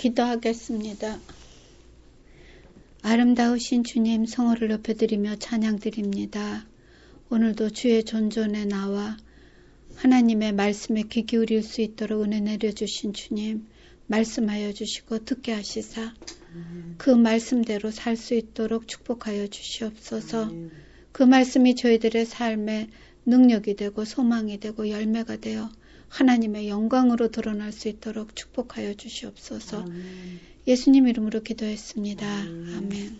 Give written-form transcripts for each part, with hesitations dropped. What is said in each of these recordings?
기도하겠습니다. 아름다우신 주님 성호를 높여드리며 찬양드립니다. 오늘도 주의 존존에 나와 하나님의 말씀에 귀 기울일 수 있도록 은혜 내려주신 주님, 말씀하여 주시고 듣게 하시사 그 말씀대로 살 수 있도록 축복하여 주시옵소서. 그 말씀이 저희들의 삶에 능력이 되고 소망이 되고 열매가 되어 하나님의 영광으로 드러날 수 있도록 축복하여 주시옵소서. 예수님 이름으로 기도했습니다. 아멘.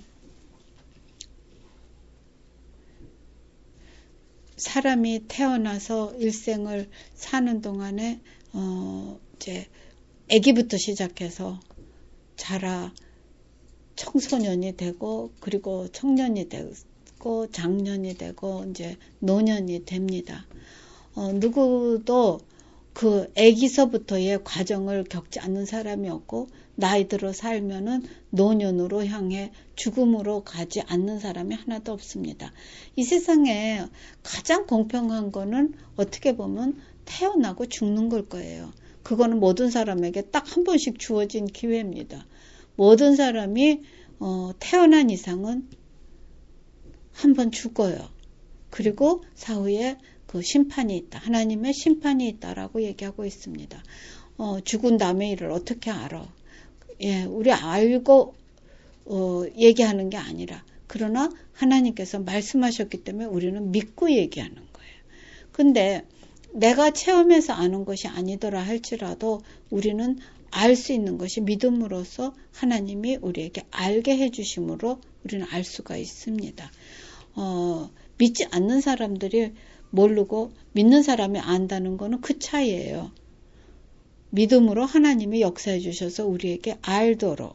사람이 태어나서 일생을 사는 동안에 이제 아기부터 시작해서 자라 청소년이 되고 그리고 청년이 되고 장년이 되고 이제 노년이 됩니다. 누구도 그 아기서부터의 과정을 겪지 않는 사람이 없고 나이 들어 살면은 노년으로 향해 죽음으로 가지 않는 사람이 하나도 없습니다. 이 세상에 가장 공평한 거는 어떻게 보면 태어나고 죽는 걸 거예요. 그거는 모든 사람에게 딱 한 번씩 주어진 기회입니다. 모든 사람이 태어난 이상은 한 번 죽어요. 그리고 사후에 그 심판이 있다. 하나님의 심판이 있다라고 얘기하고 있습니다. 죽은 남의 일을 어떻게 알아? 예, 우리 알고 얘기하는 게 아니라 그러나 하나님께서 말씀하셨기 때문에 우리는 믿고 얘기하는 거예요. 근데 내가 체험해서 아는 것이 아니더라 할지라도 우리는 알 수 있는 것이 믿음으로써 하나님이 우리에게 알게 해주심으로 우리는 알 수가 있습니다. 믿지 않는 사람들이 모르고 믿는 사람이 안다는 거는 그 차이예요. 믿음으로 하나님이 역사해 주셔서 우리에게 알도록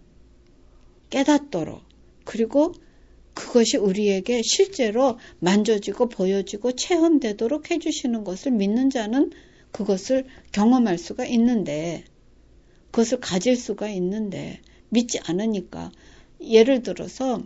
깨닫도록 그리고 그것이 우리에게 실제로 만져지고 보여지고 체험되도록 해주시는 것을 믿는 자는 그것을 경험할 수가 있는데 그것을 가질 수가 있는데 믿지 않으니까 예를 들어서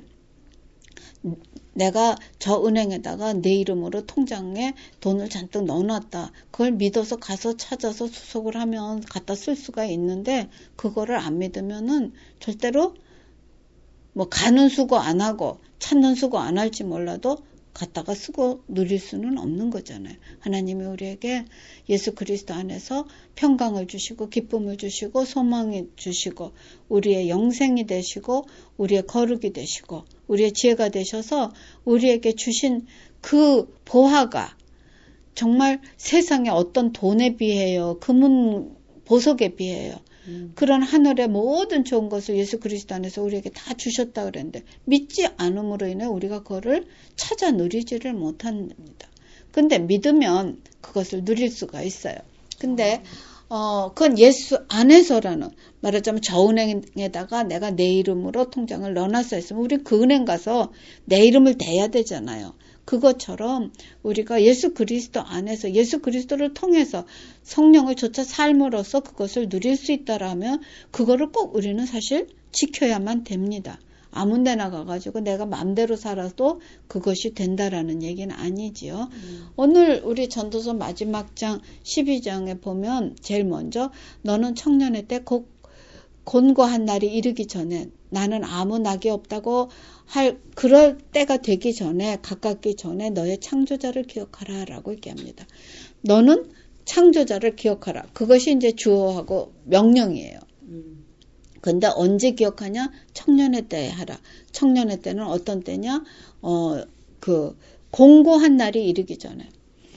내가 저 은행에다가 내 이름으로 통장에 돈을 잔뜩 넣어놨다. 그걸 믿어서 가서 찾아서 수속을 하면 갖다 쓸 수가 있는데 그거를 안 믿으면은 절대로 뭐 가는 수고 안 하고 찾는 수고 안 할지 몰라도 갖다가 쓰고 누릴 수는 없는 거잖아요. 하나님이 우리에게 예수 그리스도 안에서 평강을 주시고 기쁨을 주시고 소망을 주시고 우리의 영생이 되시고 우리의 거룩이 되시고 우리의 지혜가 되셔서 우리에게 주신 그 보화가 정말 세상의 어떤 돈에 비해요. 금은 보석에 비해요. 그런 하늘의 모든 좋은 것을 예수 그리스도 안에서 우리에게 다 주셨다 그랬는데 믿지 않음으로 인해 우리가 그거를 찾아 누리지를 못합니다. 근데 믿으면 그것을 누릴 수가 있어요. 근데 그건 예수 안에서라는 말하자면 저 은행에다가 내가 내 이름으로 통장을 넣어놨어 했으면 우리 그 은행 가서 내 이름을 대야 되잖아요. 그것처럼 우리가 예수 그리스도 안에서 예수 그리스도를 통해서 성령을 조차 삶으로써 그것을 누릴 수 있다라면 그거를 꼭 우리는 사실 지켜야만 됩니다. 아무 데나 가가지고 내가 마음대로 살아도 그것이 된다라는 얘기는 아니지요. 오늘 우리 전도서 마지막 장 12장에 보면 제일 먼저 너는 청년의 때 곧 곤고한 날이 이르기 전에 나는 아무 낙이 없다고 할 그럴 때가 되기 전에 가깝기 전에 너의 창조자를 기억하라 라고 얘기합니다. 너는 창조자를 기억하라. 그것이 이제 주어하고 명령이에요. 근데 언제 기억하냐? 청년의 때에 하라. 청년의 때는 어떤 때냐? 그 공고한 날이 이르기 전에.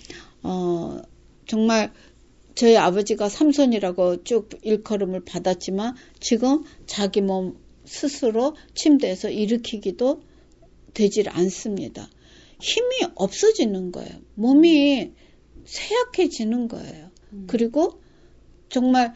정말 저희 아버지가 삼손이라고 쭉 일컬음을 받았지만 지금 자기 몸 스스로 침대에서 일으키기도 되질 않습니다. 힘이 없어지는 거예요. 몸이 쇠약해지는 거예요. 그리고 정말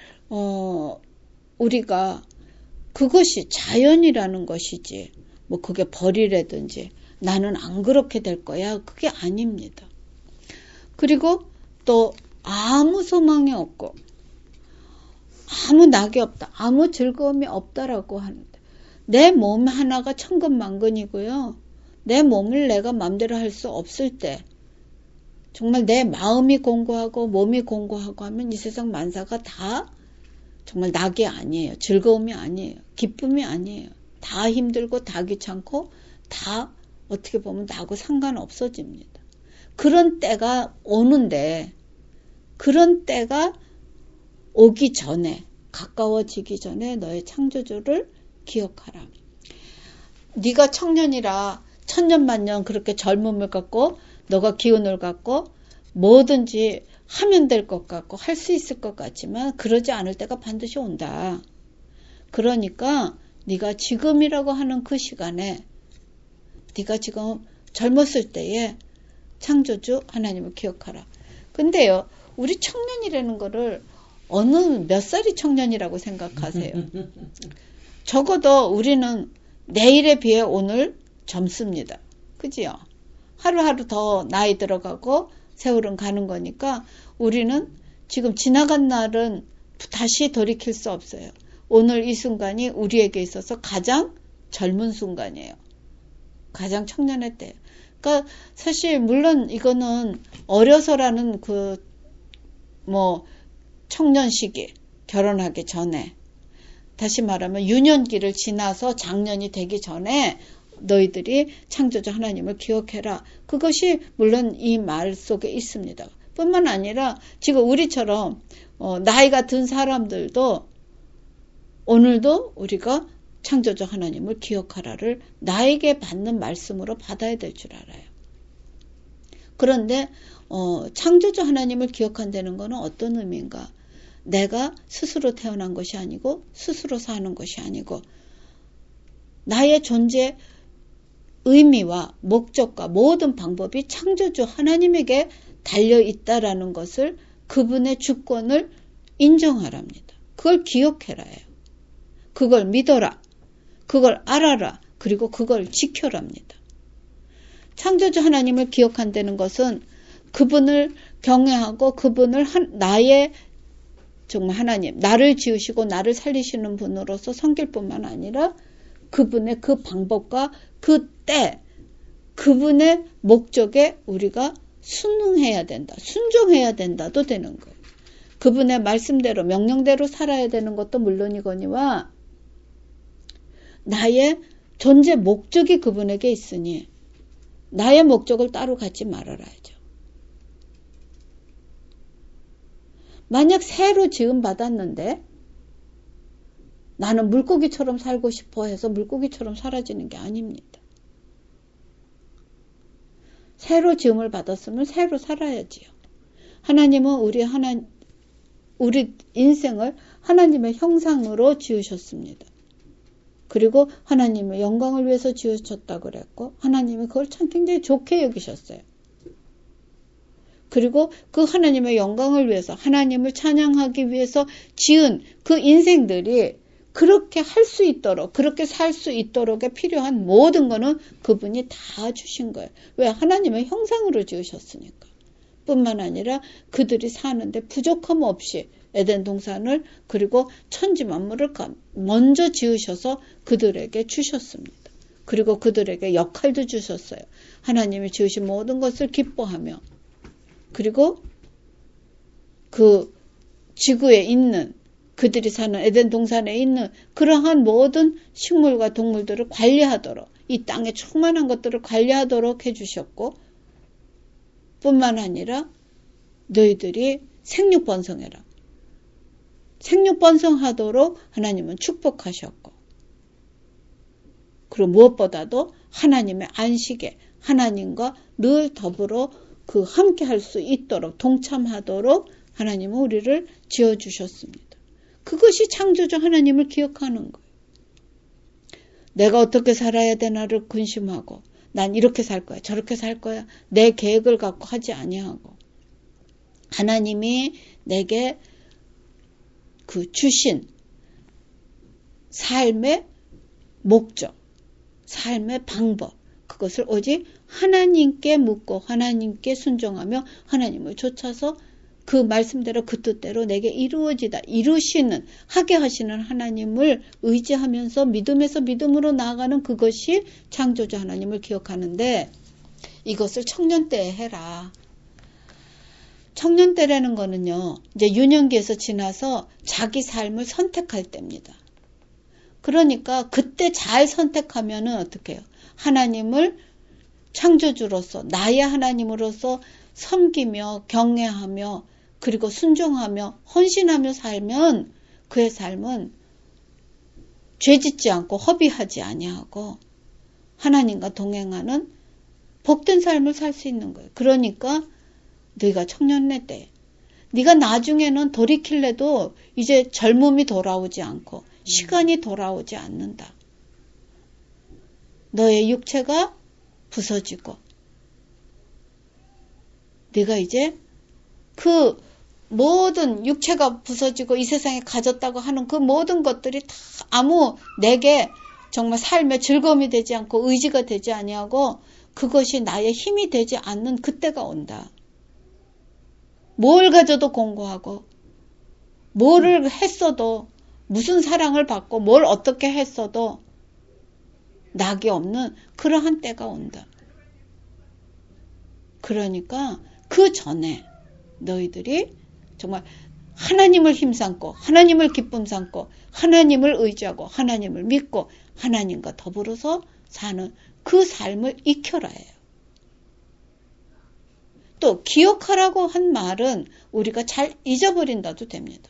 우리가 그것이 자연이라는 것이지 뭐 그게 벌이라든지 나는 안 그렇게 될 거야 그게 아닙니다. 그리고 또 아무 소망이 없고 아무 낙이 없다. 아무 즐거움이 없다라고 하는데 내 몸 하나가 천근만근이고요. 내 몸을 내가 마음대로 할 수 없을 때 정말 내 마음이 공고하고 몸이 공고하고 하면 이 세상 만사가 다 정말 낙이 아니에요. 즐거움이 아니에요. 기쁨이 아니에요. 다 힘들고 다 귀찮고 다 어떻게 보면 나하고 상관없어집니다. 그런 때가 오는데 그런 때가 오기 전에 가까워지기 전에 너의 창조주를 기억하라. 네가 청년이라 천년만년 그렇게 젊음을 갖고 너가 기운을 갖고 뭐든지 하면 될 것 같고 할 수 있을 것 같지만 그러지 않을 때가 반드시 온다. 그러니까 네가 지금이라고 하는 그 시간에 네가 지금 젊었을 때에 창조주 하나님을 기억하라. 근데요, 우리 청년이라는 거를 어느 몇 살이 청년이라고 생각하세요? 적어도 우리는 내일에 비해 오늘 젊습니다. 그지요? 하루하루 더 나이 들어가고 세월은 가는 거니까 우리는 지금 지나간 날은 다시 돌이킬 수 없어요. 오늘 이 순간이 우리에게 있어서 가장 젊은 순간이에요. 가장 청년의 때. 그러니까 사실 물론 이거는 어려서라는 청년 시기, 결혼하기 전에 다시 말하면 유년기를 지나서 장년이 되기 전에 너희들이 창조주 하나님을 기억해라. 그것이 물론 이 말 속에 있습니다. 뿐만 아니라 지금 우리처럼 나이가 든 사람들도 오늘도 우리가 창조주 하나님을 기억하라를 나에게 받는 말씀으로 받아야 될 줄 알아요. 그런데 창조주 하나님을 기억한다는 것은 어떤 의미인가? 내가 스스로 태어난 것이 아니고 스스로 사는 것이 아니고 나의 존재 의미와 목적과 모든 방법이 창조주 하나님에게 달려있다라는 것을 그분의 주권을 인정하랍니다. 그걸 기억해라요. 그걸 믿어라. 그걸 알아라. 그리고 그걸 지켜랍니다. 창조주 하나님을 기억한다는 것은 그분을 경외하고 그분을 나의 정말 하나님, 나를 지으시고 나를 살리시는 분으로서 섬길 뿐만 아니라 그분의 그 방법과 그 때, 그분의 목적에 우리가 순응해야 된다. 순종해야 된다도 되는 거예요. 그분의 말씀대로 명령대로 살아야 되는 것도 물론이거니와 나의 존재 목적이 그분에게 있으니 나의 목적을 따로 갖지 말아야죠. 만약 새로 지음 받았는데 나는 물고기처럼 살고 싶어 해서 물고기처럼 사라지는 게 아닙니다. 새로 지음을 받았으면 새로 살아야지요. 하나님은 우리 인생을 하나님의 형상으로 지으셨습니다. 그리고 하나님의 영광을 위해서 지으셨다고 그랬고 하나님은 그걸 참 굉장히 좋게 여기셨어요. 그리고 그 하나님의 영광을 위해서 하나님을 찬양하기 위해서 지은 그 인생들이 그렇게 할 수 있도록 그렇게 살 수 있도록에 필요한 모든 거는 그분이 다 주신 거예요. 왜? 하나님의 형상으로 지으셨으니까. 뿐만 아니라 그들이 사는데 부족함 없이 에덴 동산을 그리고 천지 만물을 먼저 지으셔서 그들에게 주셨습니다. 그리고 그들에게 역할도 주셨어요. 하나님이 지으신 모든 것을 기뻐하며 그리고 그 지구에 있는 그들이 사는 에덴 동산에 있는 그러한 모든 식물과 동물들을 관리하도록 이 땅에 충만한 것들을 관리하도록 해주셨고 뿐만 아니라 너희들이 생육번성해라. 생육번성하도록 하나님은 축복하셨고 그리고 무엇보다도 하나님의 안식에 하나님과 늘 더불어 함께 할 수 있도록 동참하도록 하나님은 우리를 지어주셨습니다. 그것이 창조주 하나님을 기억하는 거예요. 내가 어떻게 살아야 되나를 근심하고 난 이렇게 살 거야 저렇게 살 거야 내 계획을 갖고 하지 아니하고 하나님이 내게 주신 삶의 목적 삶의 방법 그것을 오직 하나님께 묻고 하나님께 순종하며 하나님을 좇아서 그 말씀대로 그 뜻대로 내게 이루시는 하게 하시는 하나님을 의지하면서 믿음에서 믿음으로 나아가는 그것이 창조주 하나님을 기억하는데 이것을 청년 때에 해라. 청년 때라는 거는요, 이제 유년기에서 지나서 자기 삶을 선택할 때입니다. 그러니까 그때 잘 선택하면은 어떻게 해요? 하나님을 창조주로서, 나의 하나님으로서 섬기며 경외하며 그리고 순종하며 헌신하며 살면 그의 삶은 죄짓지 않고 허비하지 아니하고 하나님과 동행하는 복된 삶을 살 수 있는 거예요. 그러니까 네가 청년네 때, 네가 나중에는 돌이킬래도 이제 젊음이 돌아오지 않고 시간이 돌아오지 않는다. 너의 육체가 부서지고 네가 이제 그 모든 육체가 부서지고 이 세상에 가졌다고 하는 그 모든 것들이 다 아무 내게 정말 삶의 즐거움이 되지 않고 의지가 되지 아니하고 그것이 나의 힘이 되지 않는 그때가 온다. 뭘 가져도 공고하고 뭐를 했어도 무슨 사랑을 받고 뭘 어떻게 했어도 낙이 없는 그러한 때가 온다. 그러니까 그 전에 너희들이 정말 하나님을 힘삼고 하나님을 기쁨 삼고 하나님을 의지하고 하나님을 믿고 하나님과 더불어서 사는 그 삶을 익혀라 해요. 또 기억하라고 한 말은 우리가 잘 잊어버린다도 됩니다.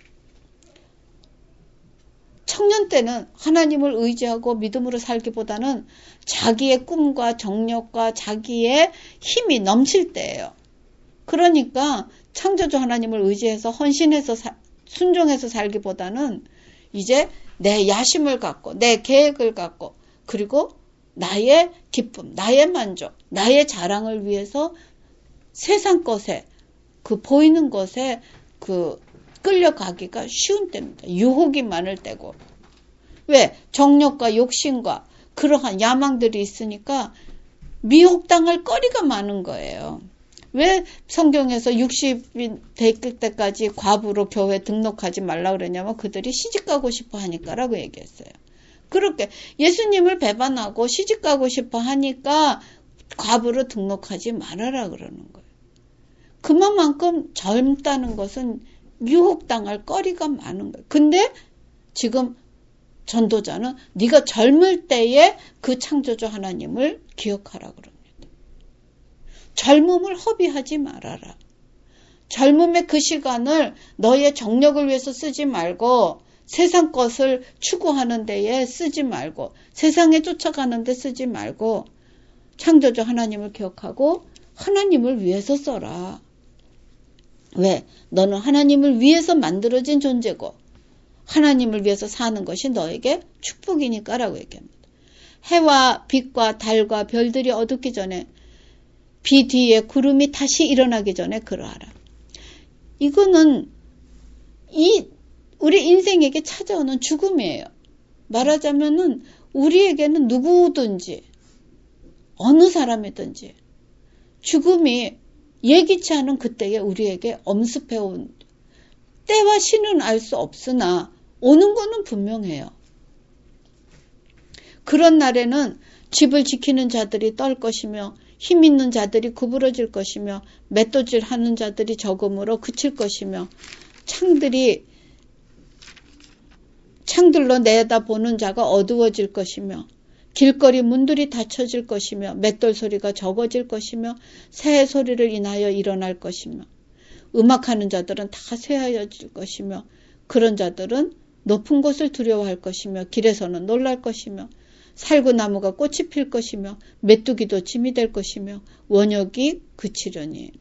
청년 때는 하나님을 의지하고 믿음으로 살기보다는 자기의 꿈과 정력과 자기의 힘이 넘칠 때예요. 그러니까 창조주 하나님을 의지해서 헌신해서 순종해서 살기보다는 이제 내 야심을 갖고 내 계획을 갖고 그리고 나의 기쁨, 나의 만족, 나의 자랑을 위해서 세상 것에 그 보이는 것에 그 끌려가기가 쉬운 때입니다. 유혹이 많을 때고. 왜? 정욕과 욕심과 그러한 야망들이 있으니까 미혹당할 거리가 많은 거예요. 왜 성경에서 60이 될 때까지 과부로 교회 등록하지 말라 그러냐면 그들이 시집가고 싶어 하니까라고 얘기했어요. 그렇게 예수님을 배반하고 시집가고 싶어 하니까 과부로 등록하지 말아라 그러는 거예요. 그만큼 젊다는 것은 유혹당할 거리가 많은 거예요. 근데 지금 전도자는 네가 젊을 때에 그 창조주 하나님을 기억하라 그럽니다. 젊음을 허비하지 말아라. 젊음의 그 시간을 너의 정력을 위해서 쓰지 말고 세상 것을 추구하는 데에 쓰지 말고 세상에 쫓아가는 데 쓰지 말고 창조주 하나님을 기억하고 하나님을 위해서 써라. 왜? 너는 하나님을 위해서 만들어진 존재고 하나님을 위해서 사는 것이 너에게 축복이니까라고 얘기합니다. 해와 빛과 달과 별들이 어둡기 전에 비 뒤에 구름이 다시 일어나기 전에 그러하라. 이거는 우리 인생에게 찾아오는 죽음이에요. 말하자면은 우리에게는 누구든지 어느 사람이든지 죽음이 예기치 않은 그때에 우리에게 엄습해온 때와 시는 알 수 없으나 오는 거는 분명해요. 그런 날에는 집을 지키는 자들이 떨 것이며 힘 있는 자들이 구부러질 것이며 맷도질하는 자들이 적음으로 그칠 것이며 창들로 내다보는 자가 어두워질 것이며 길거리 문들이 닫혀질 것이며 맷돌 소리가 적어질 것이며 새 소리를 인하여 일어날 것이며 음악하는 자들은 다 쇠하여질 것이며 그런 자들은 높은 곳을 두려워할 것이며 길에서는 놀랄 것이며 살구나무가 꽃이 필 것이며 메뚜기도 짐이 될 것이며 원역이 그치려니.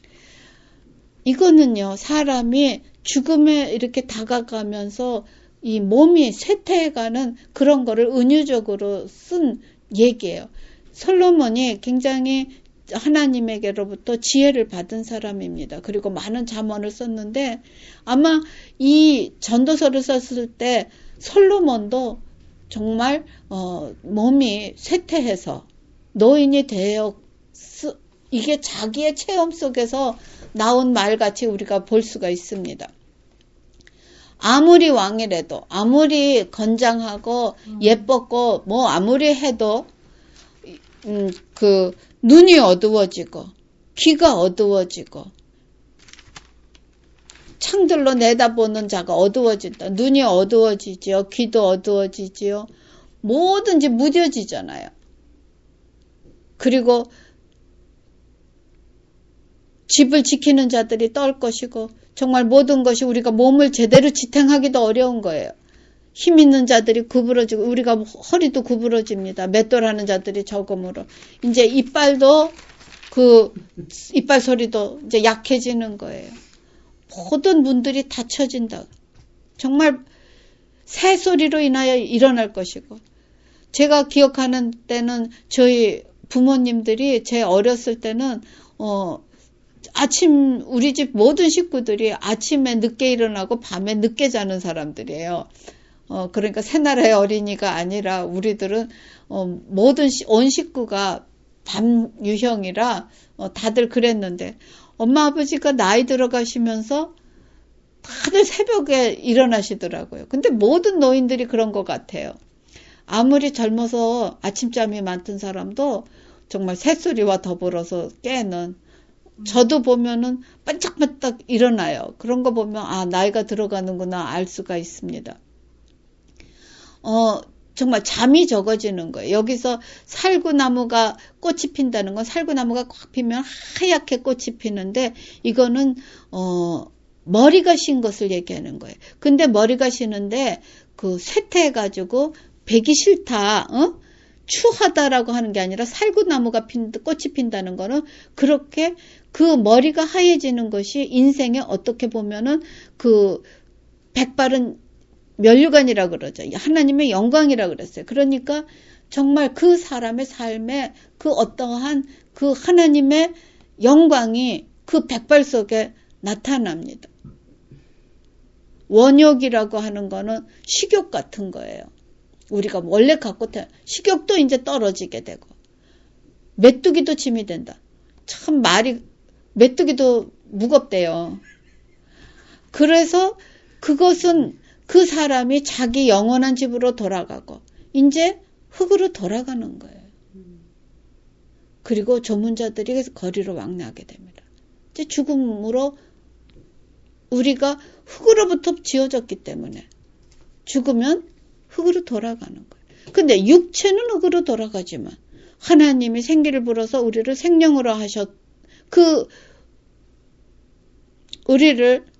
이거는요, 사람이 죽음에 이렇게 다가가면서 이 몸이 쇠퇴해가는 그런 거를 은유적으로 쓴 얘기예요. 솔로몬이 굉장히 하나님에게로부터 지혜를 받은 사람입니다. 그리고 많은 잠언을 썼는데 아마 이 전도서를 썼을 때 솔로몬도 정말 몸이 쇠퇴해서 노인이 되어 이게 자기의 체험 속에서 나온 말같이 우리가 볼 수가 있습니다. 아무리 왕이라도 아무리 건장하고 예뻤고 뭐 아무리 해도 그 눈이 어두워지고 귀가 어두워지고 창들로 내다보는 자가 어두워진다. 눈이 어두워지지요. 귀도 어두워지지요. 뭐든지 무뎌지잖아요. 그리고 집을 지키는 자들이 떨 것이고 정말 모든 것이 우리가 몸을 제대로 지탱하기도 어려운 거예요. 힘 있는 자들이 구부러지고 우리가 허리도 구부러집니다. 맷돌하는 자들이 적음으로 이제 이빨도 이빨 소리도 이제 약해지는 거예요. 모든 문들이 닫혀진다. 정말 새소리로 인하여 일어날 것이고 제가 기억하는 때는 저희 부모님들이 제 어렸을 때는 아침 우리 집 모든 식구들이 아침에 늦게 일어나고 밤에 늦게 자는 사람들이에요. 그러니까 새나라의 어린이가 아니라 우리들은 모든 온 식구가 밤 유형이라 다들 그랬는데 엄마 아버지가 나이 들어가시면서 다들 새벽에 일어나시더라고요. 근데 모든 노인들이 그런 것 같아요. 아무리 젊어서 아침잠이 많던 사람도 정말 새소리와 더불어서 깨는 저도 보면은 반짝반짝 일어나요. 그런 거 보면 나이가 들어가는구나 알 수가 있습니다. 정말 잠이 적어지는 거예요. 여기서 살구나무가 꽃이 핀다는 건 살구나무가 꽉 피면 하얗게 꽃이 피는데 이거는 머리가 신 것을 얘기하는 거예요. 근데 머리가 시는데 쇠퇴해가지고 배기 싫다, 추하다라고 하는 게 아니라 살구나무가 꽃이 핀다는 거는 그렇게 그 머리가 하얘지는 것이 인생에 어떻게 보면은 백발은 면류관이라 그러죠. 하나님의 영광이라 그랬어요. 그러니까 정말 그 사람의 삶에 어떠한 하나님의 영광이 그 백발 속에 나타납니다. 원욕이라고 하는 거는 식욕 같은 거예요. 우리가 원래 갖고 식욕도 이제 떨어지게 되고 메뚜기도 짐이 된다. 참 메뚜기도 무겁대요. 그래서 그것은 그 사람이 자기 영원한 집으로 돌아가고 이제 흙으로 돌아가는 거예요. 그리고 조문자들이 거리로 왕래하게 됩니다. 이제 죽음으로 우리가 흙으로부터 지어졌기 때문에 죽으면 흙으로 돌아가는 거예요. 근데 육체는 흙으로 돌아가지만 하나님이 생기를 불어서 우리를 생명으로 우리를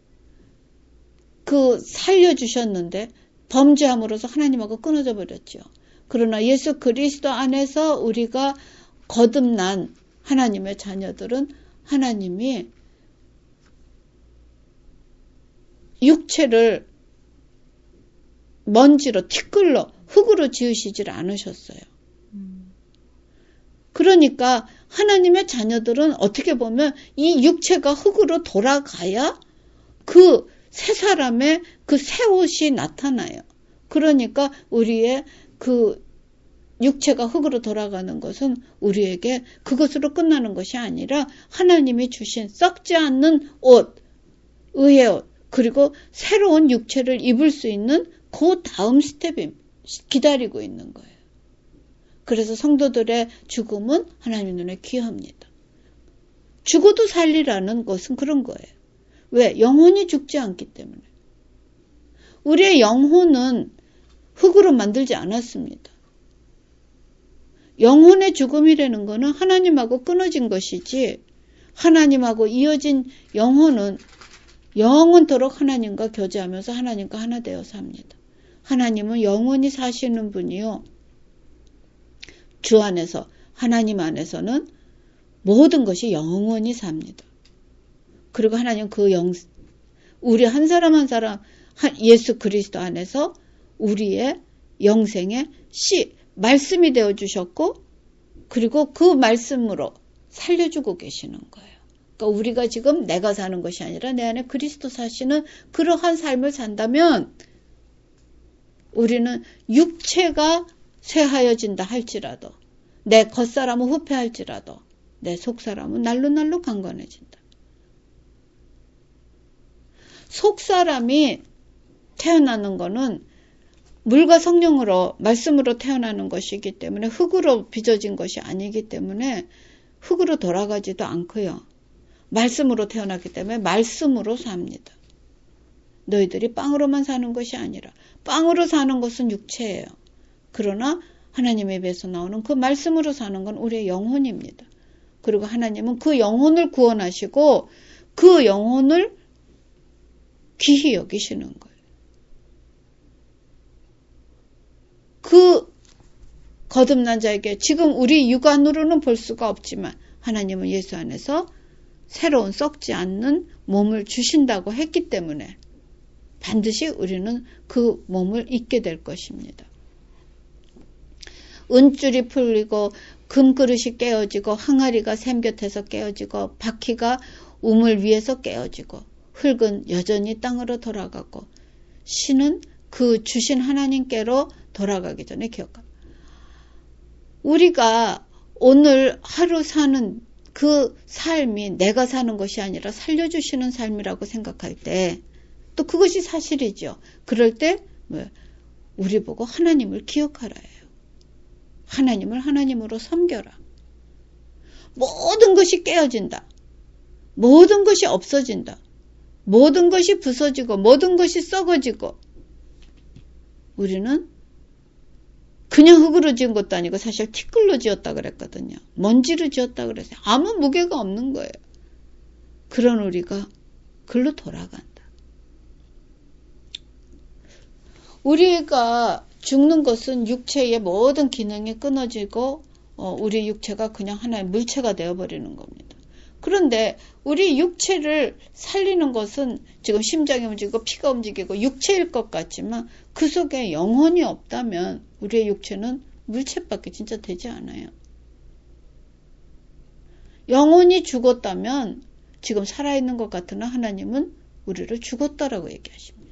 살려주셨는데 범죄함으로써 하나님하고 끊어져 버렸죠. 그러나 예수 그리스도 안에서 우리가 거듭난 하나님의 자녀들은 하나님이 육체를 먼지로 티끌로 흙으로 지으시질 않으셨어요. 그러니까 하나님의 자녀들은 어떻게 보면 이 육체가 흙으로 돌아가야 새 사람의 새 옷이 나타나요. 그러니까 우리의 육체가 흙으로 돌아가는 것은 우리에게 그것으로 끝나는 것이 아니라 하나님이 주신 썩지 않는 옷, 의의 옷, 그리고 새로운 육체를 입을 수 있는 그 다음 스텝이 기다리고 있는 거예요. 그래서 성도들의 죽음은 하나님 눈에 귀합니다. 죽어도 살리라는 것은 그런 거예요. 왜? 영혼이 죽지 않기 때문에. 우리의 영혼은 흙으로 만들지 않았습니다. 영혼의 죽음이라는 것은 하나님하고 끊어진 것이지 하나님하고 이어진 영혼은 영원토록 하나님과 교제하면서 하나님과 하나 되어 삽니다. 하나님은 영원히 사시는 분이요. 주 안에서 하나님 안에서는 모든 것이 영원히 삽니다. 그리고 하나님 우리 한 사람 한 사람 예수 그리스도 안에서 우리의 영생의 말씀이 되어 주셨고 그리고 그 말씀으로 살려주고 계시는 거예요. 그러니까 우리가 지금 내가 사는 것이 아니라 내 안에 그리스도 사시는 그러한 삶을 산다면 우리는 육체가 쇠하여진다 할지라도 내 겉사람은 후패할지라도 내 속사람은 날로 강건해진다. 속사람이 태어나는 것은 물과 성령으로 말씀으로 태어나는 것이기 때문에 흙으로 빚어진 것이 아니기 때문에 흙으로 돌아가지도 않고요. 말씀으로 태어났기 때문에 말씀으로 삽니다. 너희들이 빵으로만 사는 것이 아니라 빵으로 사는 것은 육체예요. 그러나 하나님의 입에서 나오는 그 말씀으로 사는 건 우리의 영혼입니다. 그리고 하나님은 그 영혼을 구원하시고 그 영혼을 귀히 여기시는 거예요. 그 거듭난 자에게 지금 우리 육안으로는 볼 수가 없지만 하나님은 예수 안에서 새로운 썩지 않는 몸을 주신다고 했기 때문에 반드시 우리는 그 몸을 입게 될 것입니다. 은줄이 풀리고 금그릇이 깨어지고 항아리가 샘 곁에서 깨어지고 바퀴가 우물 위에서 깨어지고 흙은 여전히 땅으로 돌아가고 신은 그 주신 하나님께로 돌아가기 전에 기억합니다. 우리가 오늘 하루 사는 그 삶이 내가 사는 것이 아니라 살려주시는 삶이라고 생각할 때 또 그것이 사실이죠. 그럴 때 우리 보고 하나님을 기억하라 해요. 하나님을 하나님으로 섬겨라. 모든 것이 깨어진다. 모든 것이 없어진다. 모든 것이 부서지고 모든 것이 썩어지고 우리는 그냥 흙으로 지은 것도 아니고 사실 티끌로 지었다 그랬거든요. 먼지로 지었다 그랬어요. 아무 무게가 없는 거예요. 그런 우리가 글로 돌아간다. 우리가 죽는 것은 육체의 모든 기능이 끊어지고 우리 육체가 그냥 하나의 물체가 되어버리는 겁니다. 그런데 우리 육체를 살리는 것은 지금 심장이 움직이고 피가 움직이고 육체일 것 같지만 그 속에 영혼이 없다면 우리의 육체는 물체밖에 진짜 되지 않아요. 영혼이 죽었다면 지금 살아있는 것 같으나 하나님은 우리를 죽었다라고 얘기하십니다.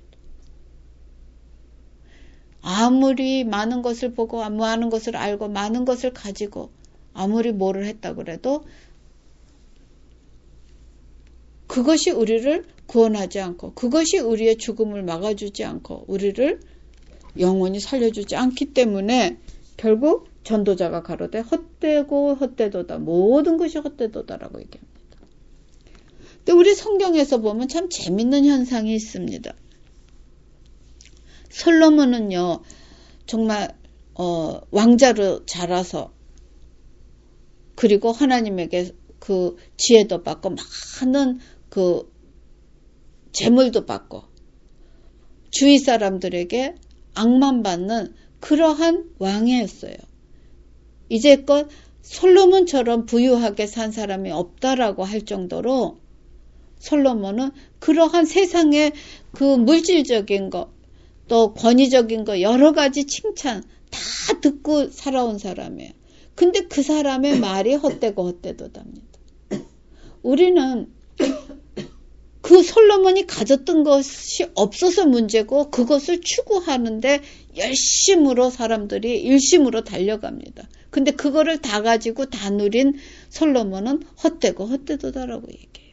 아무리 많은 것을 보고 많은 것을 알고 많은 것을 가지고 아무리 뭐를 했다 그래도 그것이 우리를 구원하지 않고 그것이 우리의 죽음을 막아주지 않고 우리를 영원히 살려주지 않기 때문에 결국 전도자가 가로되 헛되고 헛되도다. 모든 것이 헛되도다라고 얘기합니다. 근데 우리 성경에서 보면 참 재밌는 현상이 있습니다. 솔로몬은요, 정말 왕자로 자라서 그리고 하나님에게 그 지혜도 받고 많은 그 재물도 받고 주위 사람들에게 악만받는 그러한 왕이었어요. 이제껏 솔로몬처럼 부유하게 산 사람이 없다라고 할 정도로 솔로몬은 그러한 세상의 그 물질적인 것 또 권위적인 거 여러 가지 칭찬 다 듣고 살아온 사람이에요. 근데 그 사람의 말이 헛되고 헛되도답니다. 우리는 그 솔로몬이 가졌던 것이 없어서 문제고 그것을 추구하는데 열심으로 사람들이 일심으로 달려갑니다. 근데 그거를 다 가지고 다 누린 솔로몬은 헛되고 헛되도다라고 얘기해요.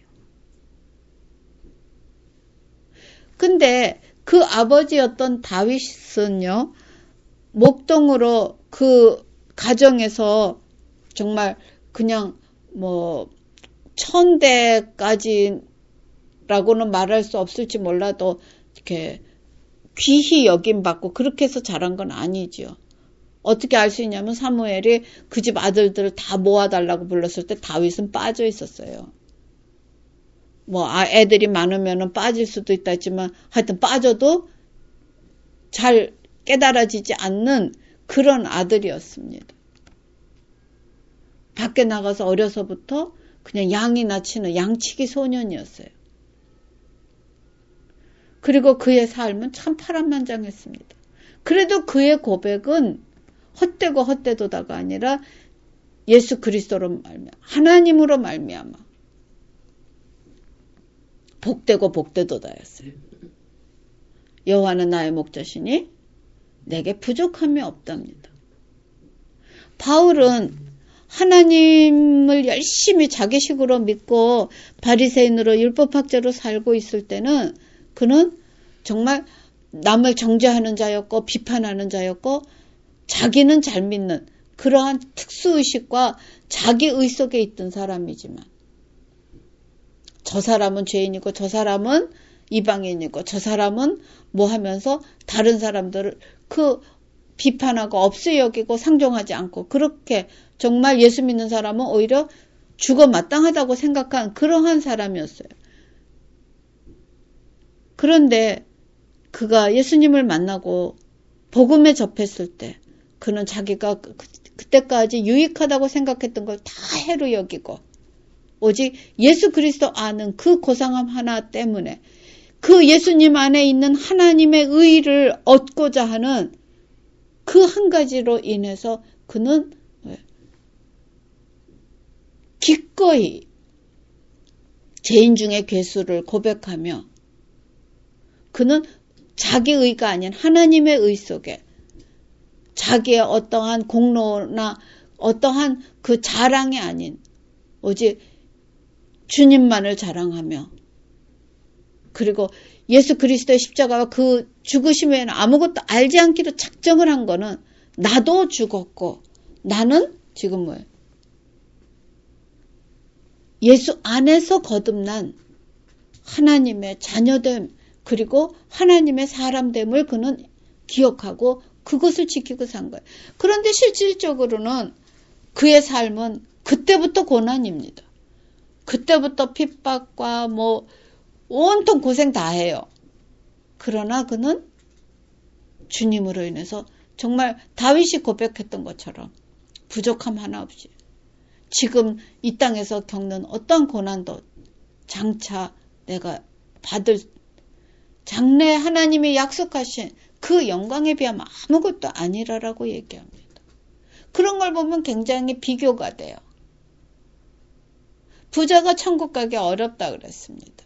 근데 그 아버지였던 다윗은요, 목동으로 그 가정에서 정말 그냥 1000대까지라고는 말할 수 없을지 몰라도 이렇게 귀히 여김받고 그렇게 해서 자란 건 아니지요. 어떻게 알 수 있냐면 사무엘이 그 집 아들들을 다 모아달라고 불렀을 때 다윗은 빠져 있었어요. 애들이 많으면 빠질 수도 있다 했지만 하여튼 빠져도 잘 깨달아지지 않는 그런 아들이었습니다. 밖에 나가서 어려서부터 그냥 양이나 치는 양치기 소년이었어요. 그리고 그의 삶은 참 파란만장했습니다. 그래도 그의 고백은 헛되고 헛되도다가 아니라 예수 그리스도로 말미암아 하나님으로 말미암아 복되고 복되도다였어요. 여호와는 나의 목자시니 내게 부족함이 없답니다. 바울은 하나님을 열심히 자기식으로 믿고 바리새인으로 율법학자로 살고 있을 때는 그는 정말 남을 정죄하는 자였고 비판하는 자였고 자기는 잘 믿는 그러한 특수의식과 자기의 속에 있던 사람이지만 저 사람은 죄인이고 저 사람은 이방인이고 저 사람은 뭐 하면서 다른 사람들을 비판하고 업수 여기고 상종하지 않고 그렇게 정말 예수 믿는 사람은 오히려 죽어 마땅하다고 생각한 그러한 사람이었어요. 그런데 그가 예수님을 만나고 복음에 접했을 때 그는 자기가 그때까지 유익하다고 생각했던 걸 다 해로 여기고 오직 예수 그리스도 아는 그 고상함 하나 때문에 그 예수님 안에 있는 하나님의 의의를 얻고자 하는 그 한 가지로 인해서 그는 기꺼이 죄인 중에 괴수를 고백하며 그는 자기의 의가 아닌 하나님의 의 속에 자기의 어떠한 공로나 어떠한 그 자랑이 아닌 오직 주님만을 자랑하며 그리고 예수 그리스도의 십자가와 그 죽으심 외에는 아무것도 알지 않기로 작정을 한 거는 나도 죽었고 나는 지금 뭐예요? 예수 안에서 거듭난 하나님의 자녀됨 그리고 하나님의 사람됨을 그는 기억하고 그것을 지키고 산 거예요. 그런데 실질적으로는 그의 삶은 그때부터 고난입니다. 그때부터 핍박과 온통 고생 다 해요. 그러나 그는 주님으로 인해서 정말 다윗이 고백했던 것처럼 부족함 하나 없이 지금 이 땅에서 겪는 어떤 고난도 장차 내가 받을 장래 하나님이 약속하신 그 영광에 비하면 아무것도 아니라라고 얘기합니다. 그런 걸 보면 굉장히 비교가 돼요. 부자가 천국 가기 어렵다 그랬습니다.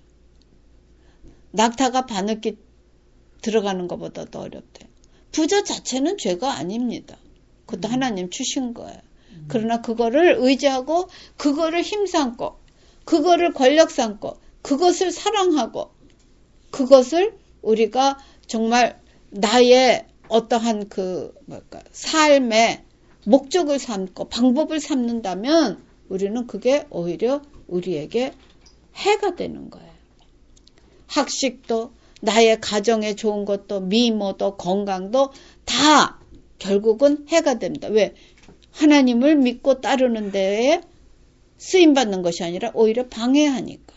낙타가 바느끼 들어가는 것보다도 어렵대요. 부자 자체는 죄가 아닙니다. 그것도 하나님 주신 거예요. 그러나 그거를 의지하고 그거를 힘삼고 그거를 권력 삼고 그것을 사랑하고 그것을 우리가 정말 나의 어떠한 삶의 목적을 삼고 방법을 삼는다면 우리는 그게 오히려 우리에게 해가 되는 거예요. 학식도 나의 가정에 좋은 것도 미모도 건강도 다 결국은 해가 됩니다. 왜? 하나님을 믿고 따르는 데에 쓰임받는 것이 아니라 오히려 방해하니까.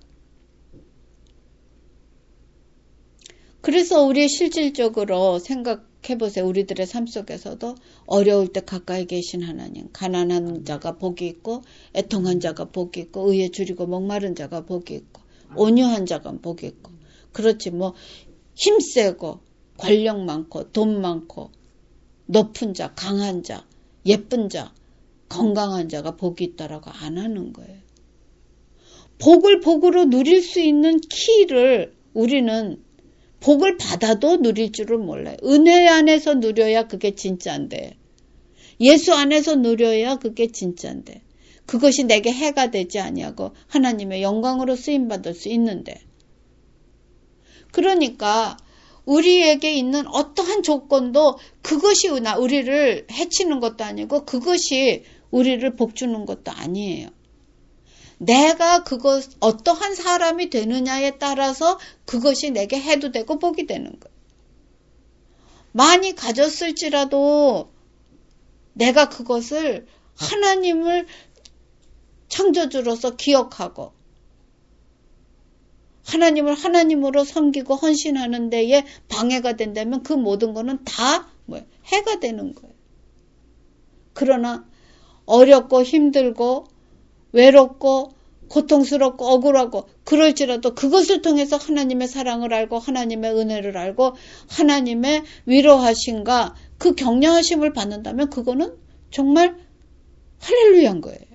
그래서 우리 실질적으로 생각해보세요. 우리들의 삶 속에서도 어려울 때 가까이 계신 하나님, 가난한 자가 복이 있고 애통한 자가 복이 있고 의에 줄이고 목마른 자가 복이 있고 온유한 자가 복이 있고 그렇지 힘세고 권력 많고 돈 많고 높은 자, 강한 자, 예쁜 자, 건강한 자가 복이 있다라고 안 하는 거예요. 복을 복으로 누릴 수 있는 키를 우리는 복을 받아도 누릴 줄을 몰라요. 은혜 안에서 누려야 그게 진짜인데 예수 안에서 누려야 그게 진짜인데 그것이 내게 해가 되지 아니하고 하나님의 영광으로 쓰임받을 수 있는데 그러니까 우리에게 있는 어떠한 조건도 그것이 우리를 해치는 것도 아니고 그것이 우리를 복주는 것도 아니에요. 내가 어떠한 사람이 되느냐에 따라서 그것이 내게 해도 되고 복이 되는 거예요. 많이 가졌을지라도 내가 그것을 하나님을 창조주로서 기억하고 하나님을 하나님으로 섬기고 헌신하는 데에 방해가 된다면 그 모든 거는 다 해가 되는 거예요. 그러나 어렵고 힘들고 외롭고 고통스럽고 억울하고 그럴지라도 그것을 통해서 하나님의 사랑을 알고 하나님의 은혜를 알고 하나님의 위로하심과 그 격려하심을 받는다면 그거는 정말 할렐루야인 거예요.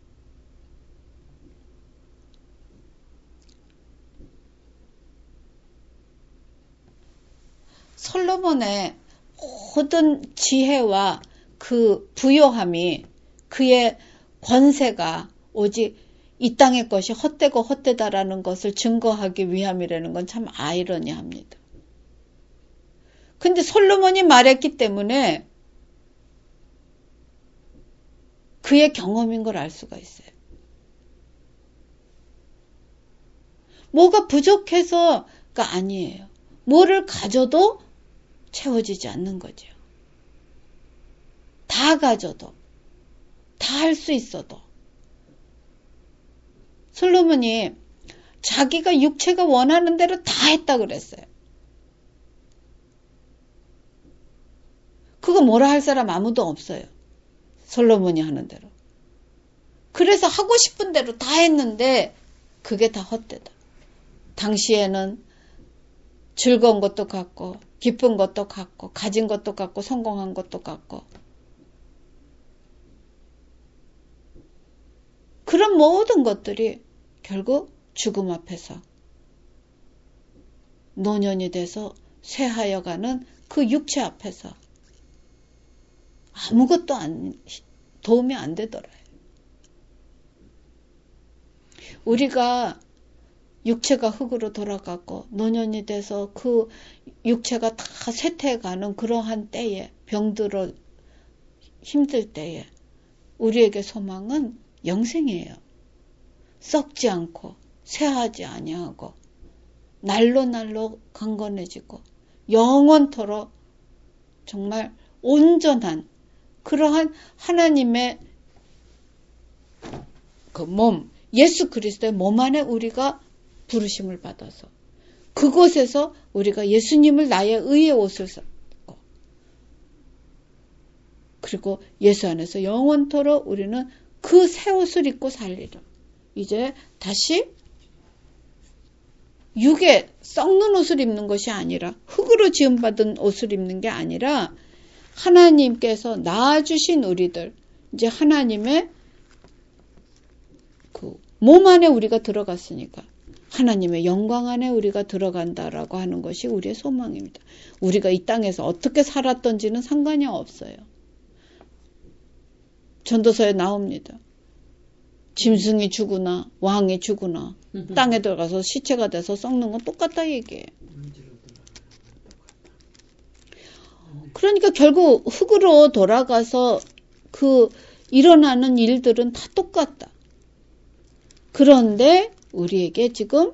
솔로몬의 모든 지혜와 그 부요함이 그의 권세가 오직 이 땅의 것이 헛되고 헛되다라는 것을 증거하기 위함이라는 건 참 아이러니합니다. 근데 솔로몬이 말했기 때문에 그의 경험인 걸 알 수가 있어요. 뭐가 부족해서 아니에요. 뭐를 가져도 채워지지 않는 거죠. 다 가져도, 다 할 수 있어도. 솔로몬이 자기가 육체가 원하는 대로 다 했다 그랬어요. 그거 뭐라 할 사람 아무도 없어요. 솔로몬이 하는 대로. 그래서 하고 싶은 대로 다 했는데 그게 다 헛되다. 당시에는 즐거운 것도 같고 기쁜 것도 같고 가진 것도 같고 성공한 것도 같고 그런 모든 것들이 결국 죽음 앞에서 노년이 돼서 쇠하여가는 그 육체 앞에서 아무것도 도움이 안 되더라요. 우리가 육체가 흙으로 돌아가고 노년이 돼서 그 육체가 다 쇠퇴해가는 그러한 때에 병들어 힘들 때에 우리에게 소망은 영생이에요. 썩지 않고 쇠하지 아니하고 날로 강건해지고 영원토록 정말 온전한 그러한 하나님의 그 몸, 예수 그리스도의 몸 안에 우리가 부르심을 받아서 그곳에서 우리가 예수님을 나의 의의 옷을 입고 그리고 예수 안에서 영원토록 우리는 그 새 옷을 입고 살리라. 이제 다시 육에 썩는 옷을 입는 것이 아니라 흙으로 지음받은 옷을 입는 게 아니라 하나님께서 낳아주신 우리들 이제 하나님의 그 몸 안에 우리가 들어갔으니까 하나님의 영광 안에 우리가 들어간다라고 하는 것이 우리의 소망입니다. 우리가 이 땅에서 어떻게 살았던지는 상관이 없어요. 전도서에 나옵니다. 짐승이 죽으나 왕이 죽으나 땅에 들어가서 시체가 돼서 썩는 건 똑같다 얘기해요. 그러니까 결국 흙으로 돌아가서 그 일어나는 일들은 다 똑같다. 그런데 우리에게 지금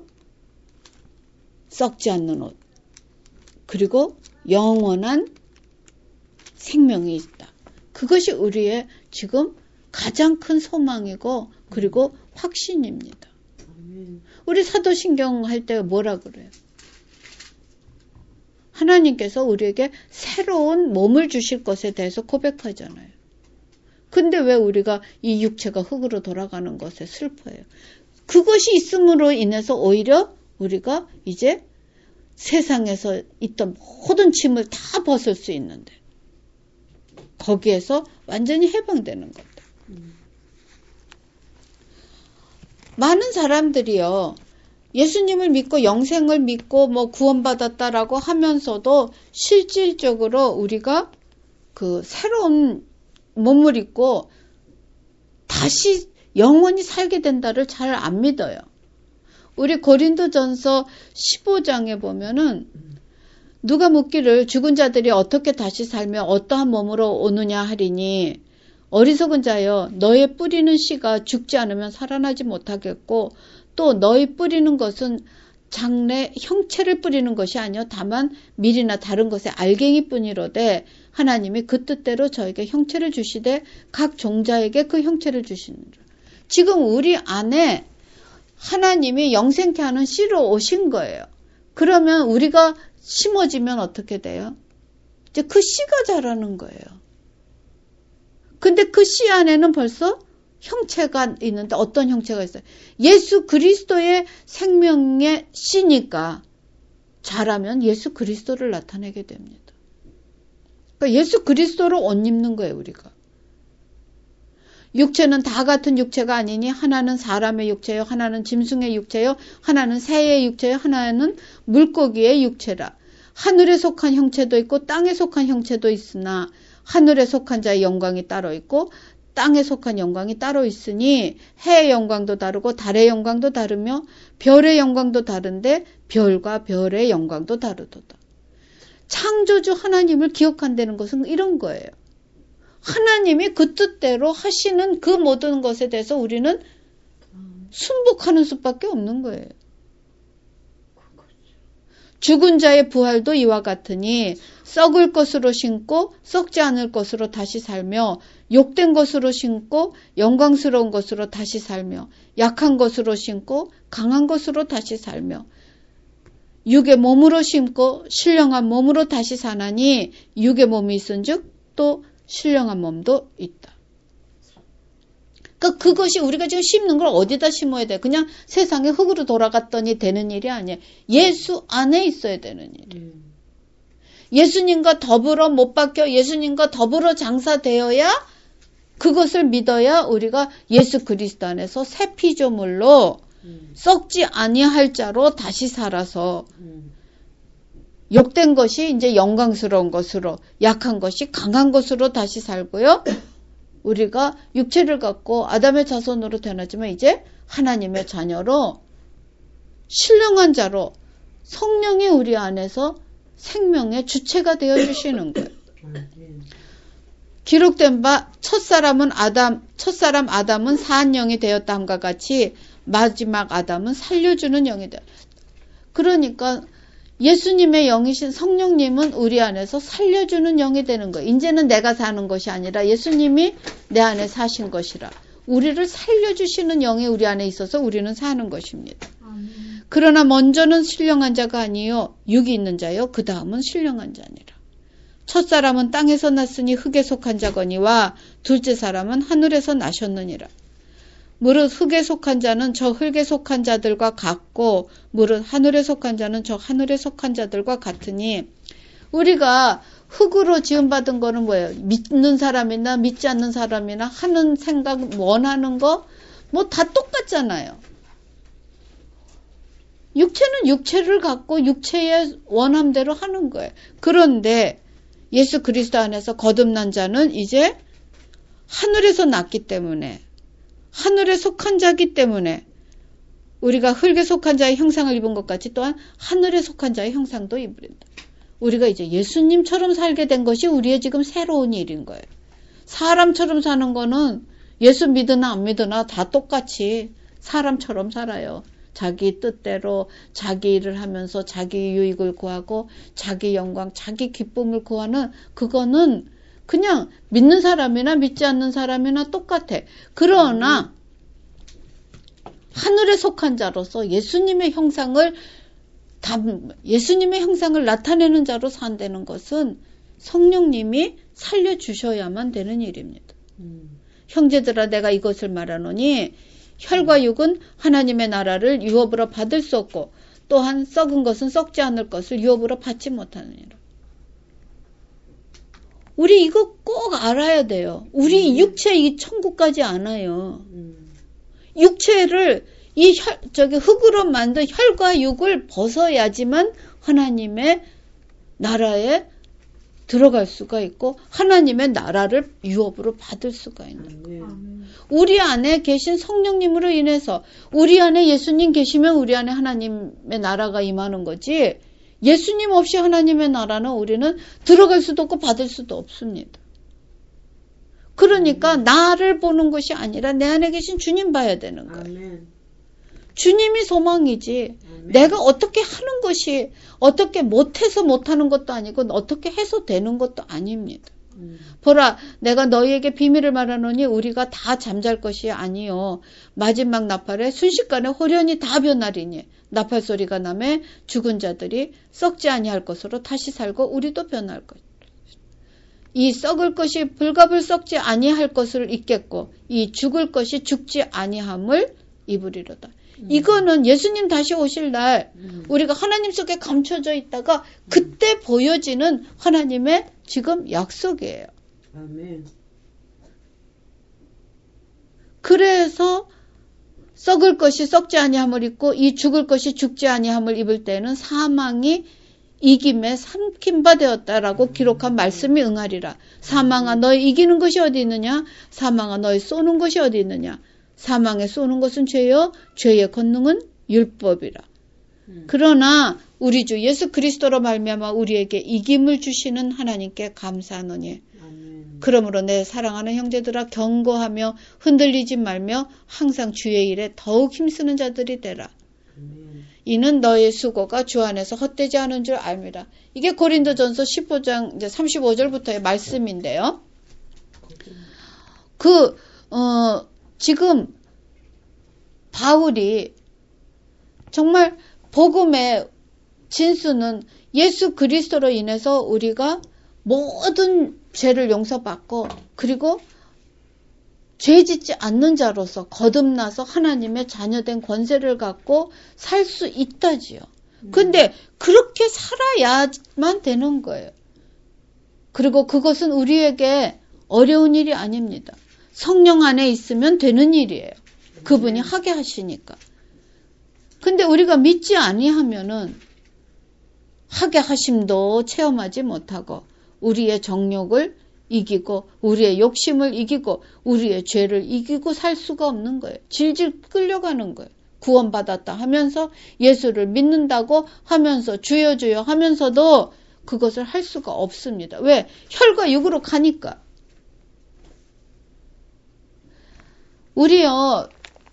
썩지 않는 옷 그리고 영원한 생명이 있다. 그것이 우리의 지금 가장 큰 소망이고 그리고 확신입니다. 우리 사도신경 할 때 뭐라 그래요? 하나님께서 우리에게 새로운 몸을 주실 것에 대해서 고백하잖아요. 근데 왜 우리가 이 육체가 흙으로 돌아가는 것에 슬퍼해요? 그것이 있음으로 인해서 오히려 우리가 이제 세상에서 있던 모든 짐을 다 벗을 수 있는데 거기에서 완전히 해방되는 겁니다. 많은 사람들이요. 예수님을 믿고 영생을 믿고 뭐 구원받았다라고 하면서도 실질적으로 우리가 그 새로운 몸을 입고 다시 영원히 살게 된다를 잘 안 믿어요. 우리 고린도전서 15장에 보면은 누가 묻기를 죽은 자들이 어떻게 다시 살며 어떠한 몸으로 오느냐 하리니 어리석은 자여 너의 뿌리는 씨가 죽지 않으면 살아나지 못하겠고 또 너희 뿌리는 것은 장래 형체를 뿌리는 것이 아니요 다만 밀이나 다른 것의 알갱이 뿐이로되 하나님이 그 뜻대로 저에게 형체를 주시되 각 종자에게 그 형체를 주시느니라. 지금 우리 안에 하나님이 영생케 하는 씨로 오신 거예요. 그러면 우리가 심어지면 어떻게 돼요? 이제 그 씨가 자라는 거예요. 근데 그 씨 안에는 벌써 형체가 있는데 어떤 형체가 있어요? 예수 그리스도의 생명의 씨니까 자라면 예수 그리스도를 나타내게 됩니다. 그러니까 예수 그리스도로 옷 입는 거예요, 우리가. 육체는 다 같은 육체가 아니니 하나는 사람의 육체요, 하나는 짐승의 육체요, 하나는 새의 육체요, 하나는 물고기의 육체라. 하늘에 속한 형체도 있고 땅에 속한 형체도 있으나 하늘에 속한 자의 영광이 따로 있고 땅에 속한 영광이 따로 있으니 해의 영광도 다르고 달의 영광도 다르며 별의 영광도 다른데 별과 별의 영광도 다르도다. 창조주 하나님을 기억한다는 것은 이런 거예요. 하나님이 그 뜻대로 하시는 그 모든 것에 대해서 우리는 순복하는 수밖에 없는 거예요. 죽은 자의 부활도 이와 같으니 썩을 것으로 신고 썩지 않을 것으로 다시 살며 욕된 것으로 신고 영광스러운 것으로 다시 살며 약한 것으로 신고 강한 것으로 다시 살며 육의 몸으로 심고 신령한 몸으로 다시 사나니 육의 몸이 있은즉 또 신령한 몸도 있다. 그러니까 그것이 우리가 지금 심는 걸 어디다 심어야 돼? 그냥 세상에 흙으로 돌아갔더니 되는 일이 아니야. 예수 안에 있어야 되는 일이야. 예수님과 더불어 못 박혀 예수님과 더불어 장사되어야 그것을 믿어야 우리가 예수 그리스도 안에서 새 피조물로 썩지 아니할 자로 다시 살아서 욕된 것이 이제 영광스러운 것으로 약한 것이 강한 것으로 다시 살고요. 우리가 육체를 갖고 아담의 자손으로 태어나지만 이제 하나님의 자녀로 신령한 자로 성령이 우리 안에서 생명의 주체가 되어주시는 거예요. 기록된 바 첫사람 아담은 사한 영이 되었다 함과 같이 마지막 아담은 살려주는 영이 되었다. 그러니까 예수님의 영이신 성령님은 우리 안에서 살려주는 영이 되는 거예요. 이제는 내가 사는 것이 아니라 예수님이 내 안에 사신 것이라. 우리를 살려주시는 영이 우리 안에 있어서 우리는 사는 것입니다. 그러나 먼저는 신령한 자가 아니요 육이 있는 자요 그 다음은 신령한 자니라. 첫사람은 땅에서 났으니 흙에 속한 자거니와 둘째 사람은 하늘에서 나셨느니라. 무릇 흙에 속한 자는 저 흙에 속한 자들과 같고 무릇 하늘에 속한 자는 저 하늘에 속한 자들과 같으니 우리가 흙으로 지음받은 거는 뭐예요? 믿는 사람이나 믿지 않는 사람이나 하는 생각 원하는 거 뭐 다 똑같잖아요. 육체는 육체를 갖고 육체의 원함대로 하는 거예요. 그런데 예수 그리스도 안에서 거듭난 자는 이제 하늘에서 났기 때문에 하늘에 속한 자기 때문에 우리가 흙에 속한 자의 형상을 입은 것 같이 또한 하늘에 속한 자의 형상도 입으린다. 우리가 이제 예수님처럼 살게 된 것이 우리의 지금 새로운 일인 거예요. 사람처럼 사는 거는 예수 믿으나 안 믿으나 다 똑같이 사람처럼 살아요. 자기 뜻대로 자기 일을 하면서 자기 유익을 구하고 자기 영광, 자기 기쁨을 구하는 그거는 그냥 믿는 사람이나 믿지 않는 사람이나 똑같아. 그러나 하늘에 속한 자로서 예수님의 형상을 나타내는 자로 산다는 것은 성령님이 살려주셔야만 되는 일입니다. 형제들아 내가 이것을 말하노니 혈과 육은 하나님의 나라를 유업으로 받을 수 없고 또한 썩은 것은 썩지 않을 것을 유업으로 받지 못하느니라. 우리 이거 꼭 알아야 돼요. 우리 육체 이 천국까지 안 와요. 육체를 흙으로 만든 혈과 육을 벗어야지만 하나님의 나라에 들어갈 수가 있고 하나님의 나라를 유업으로 받을 수가 있는 거예요. 우리 안에 계신 성령님으로 인해서 우리 안에 예수님 계시면 우리 안에 하나님의 나라가 임하는 거지 예수님 없이 하나님의 나라는 우리는 들어갈 수도 없고 받을 수도 없습니다. 그러니까 나를 보는 것이 아니라 내 안에 계신 주님 봐야 되는 거예요. 아멘. 주님이 소망이지 아멘. 내가 어떻게 하는 것이 어떻게 못해서 못하는 것도 아니고 어떻게 해서 되는 것도 아닙니다. 보라 내가 너희에게 비밀을 말하노니 우리가 다 잠잘 것이 아니요 마지막 나팔에 순식간에 호련히 다 변하리니 나팔 소리가 나매 죽은 자들이 썩지 아니할 것으로 다시 살고 우리도 변할 것. 이 썩을 것이 불갑을 썩지 아니할 것을 입겠고 이 죽을 것이 죽지 아니함을 입으리로다. 이거는 예수님 다시 오실 날 우리가 하나님 속에 감춰져 있다가 그때 보여지는 하나님의 지금 약속이에요. 아멘. 그래서 썩을 것이 썩지 아니함을 입고 이 죽을 것이 죽지 아니함을 입을 때는 사망이 이김에 삼킨 바 되었다라고 기록한 말씀이 응하리라. 사망아 너희 이기는 것이 어디 있느냐? 사망아 너희 쏘는 것이 어디 있느냐? 사망에 쏘는 것은 죄요 죄의 권능은 율법이라. 그러나 우리 주 예수 그리스도로 말미암아 우리에게 이김을 주시는 하나님께 감사하노니 그러므로 내 사랑하는 형제들아 경고하며 흔들리지 말며 항상 주의 일에 더욱 힘쓰는 자들이 되라. 이는 너의 수고가 주 안에서 헛되지 않은 줄 압니다. 이게 고린도전서 15장 이제 35절부터의 말씀인데요. 지금 바울이 정말 복음의 진수는 예수 그리스도로 인해서 우리가 모든 죄를 용서받고 그리고 죄 짓지 않는 자로서 거듭나서 하나님의 자녀된 권세를 갖고 살 수 있다지요. 근데 그렇게 살아야만 되는 거예요. 그리고 그것은 우리에게 어려운 일이 아닙니다. 성령 안에 있으면 되는 일이에요. 그분이 하게 하시니까. 근데 우리가 믿지 아니하면은 하게 하심도 체험하지 못하고 우리의 정욕을 이기고 우리의 욕심을 이기고 우리의 죄를 이기고 살 수가 없는 거예요. 질질 끌려가는 거예요. 구원받았다 하면서 예수를 믿는다고 하면서 주여 주여 하면서도 그것을 할 수가 없습니다. 왜? 혈과 육으로 가니까. 우리요,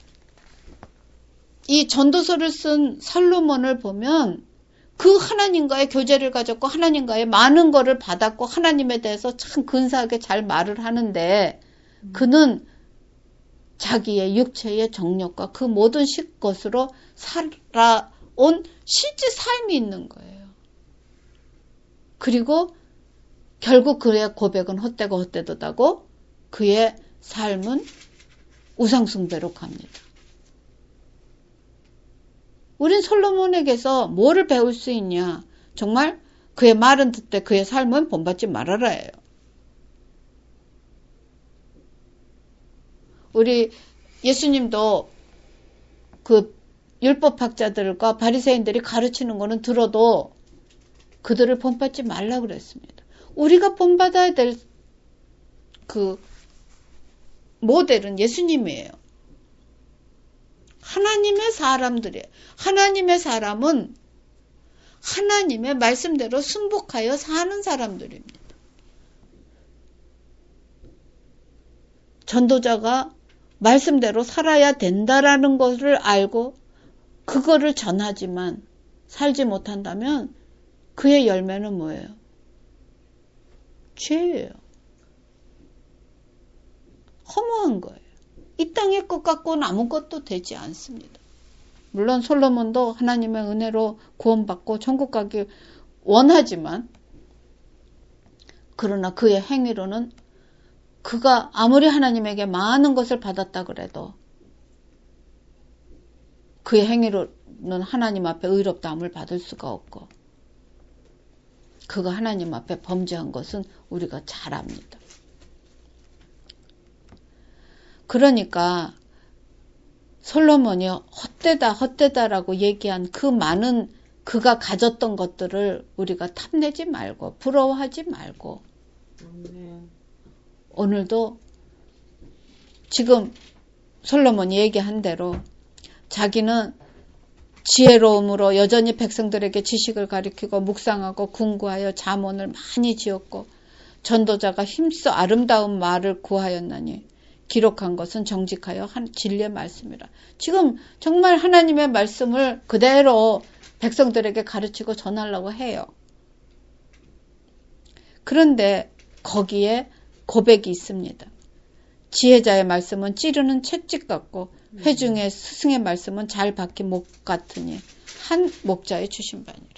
이 전도서를 쓴 솔로몬을 보면 그 하나님과의 교제를 가졌고 하나님과의 많은 거를 받았고 하나님에 대해서 참 근사하게 잘 말을 하는데 그는 자기의 육체의 정욕과 그 모든 것으로 살아온 실제 삶이 있는 거예요. 그리고 결국 그의 고백은 헛되고 헛되도다고 그의 삶은 우상숭배로 갑니다. 우린 솔로몬에게서 뭐를 배울 수 있냐? 정말 그의 말은 듣되 그의 삶은 본받지 말아라예요. 우리 예수님도 그 율법학자들과 바리새인들이 가르치는 거는 들어도 그들을 본받지 말라 그랬습니다. 우리가 본받아야 될 그 모델은 예수님이에요. 하나님의 사람들이에요. 하나님의 사람은 하나님의 말씀대로 순복하여 사는 사람들입니다. 전도자가 말씀대로 살아야 된다라는 것을 알고 그거를 전하지만 살지 못한다면 그의 열매는 뭐예요? 죄예요. 허무한 거예요. 이 땅의 것 갖고는 아무것도 되지 않습니다. 물론 솔로몬도 하나님의 은혜로 구원받고 천국 가기 원하지만 그러나 그의 행위로는 그가 아무리 하나님에게 많은 것을 받았다 그래도 그의 행위로는 하나님 앞에 의롭다함을 받을 수가 없고 그가 하나님 앞에 범죄한 것은 우리가 잘 압니다. 그러니까 솔로몬이 헛되다라고 얘기한 그 많은 그가 가졌던 것들을 우리가 탐내지 말고 부러워하지 말고 오늘도 지금 솔로몬이 얘기한 대로 자기는 지혜로움으로 여전히 백성들에게 지식을 가르치고 묵상하고 궁구하여 잠언을 많이 지었고 전도자가 힘써 아름다운 말을 구하였나니 기록한 것은 정직하여 진리의 말씀이라. 지금 정말 하나님의 말씀을 그대로 백성들에게 가르치고 전하려고 해요. 그런데 거기에 고백이 있습니다. 지혜자의 말씀은 찌르는 채찍 같고 회중의 스승의 말씀은 잘 박힌 목 같으니 한 목자의 주신 바니라.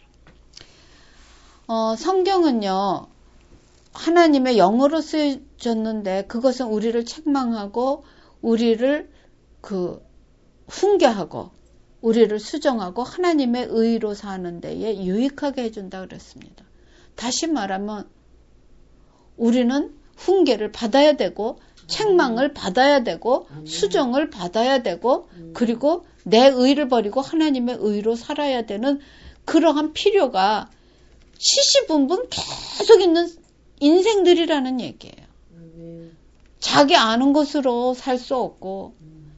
성경은요. 하나님의 영어로 쓰여졌는데 그것은 우리를 책망하고 우리를 훈계하고 우리를 수정하고 하나님의 의로 사는 데에 유익하게 해준다 그랬습니다. 다시 말하면 우리는 훈계를 받아야 되고 책망을 받아야 되고 수정을 받아야 되고 그리고 내 의를 버리고 하나님의 의로 살아야 되는 그러한 필요가 시시분분 계속 있는 인생들이라는 얘기예요. 자기 아는 것으로 살 수 없고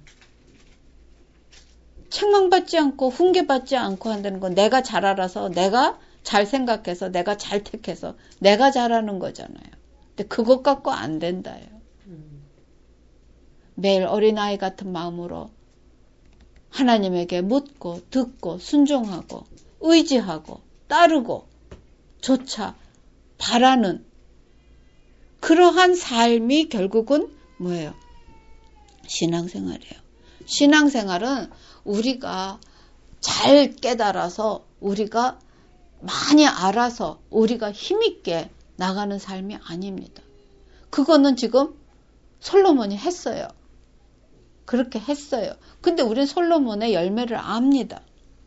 책망받지 않고 훈계받지 않고 한다는 건 내가 잘 알아서 내가 잘 생각해서 내가 잘 택해서 내가 잘하는 거잖아요. 근데 그것 갖고 안 된다요. 매일 어린아이 같은 마음으로 하나님에게 묻고 듣고 순종하고 의지하고 따르고 조차 바라는 그러한 삶이 결국은 뭐예요? 신앙생활이에요. 신앙생활은 우리가 잘 깨달아서 우리가 많이 알아서 우리가 힘있게 나가는 삶이 아닙니다. 그거는 지금 솔로몬이 했어요. 그렇게 했어요. 근데 우린 솔로몬의 열매를 압니다.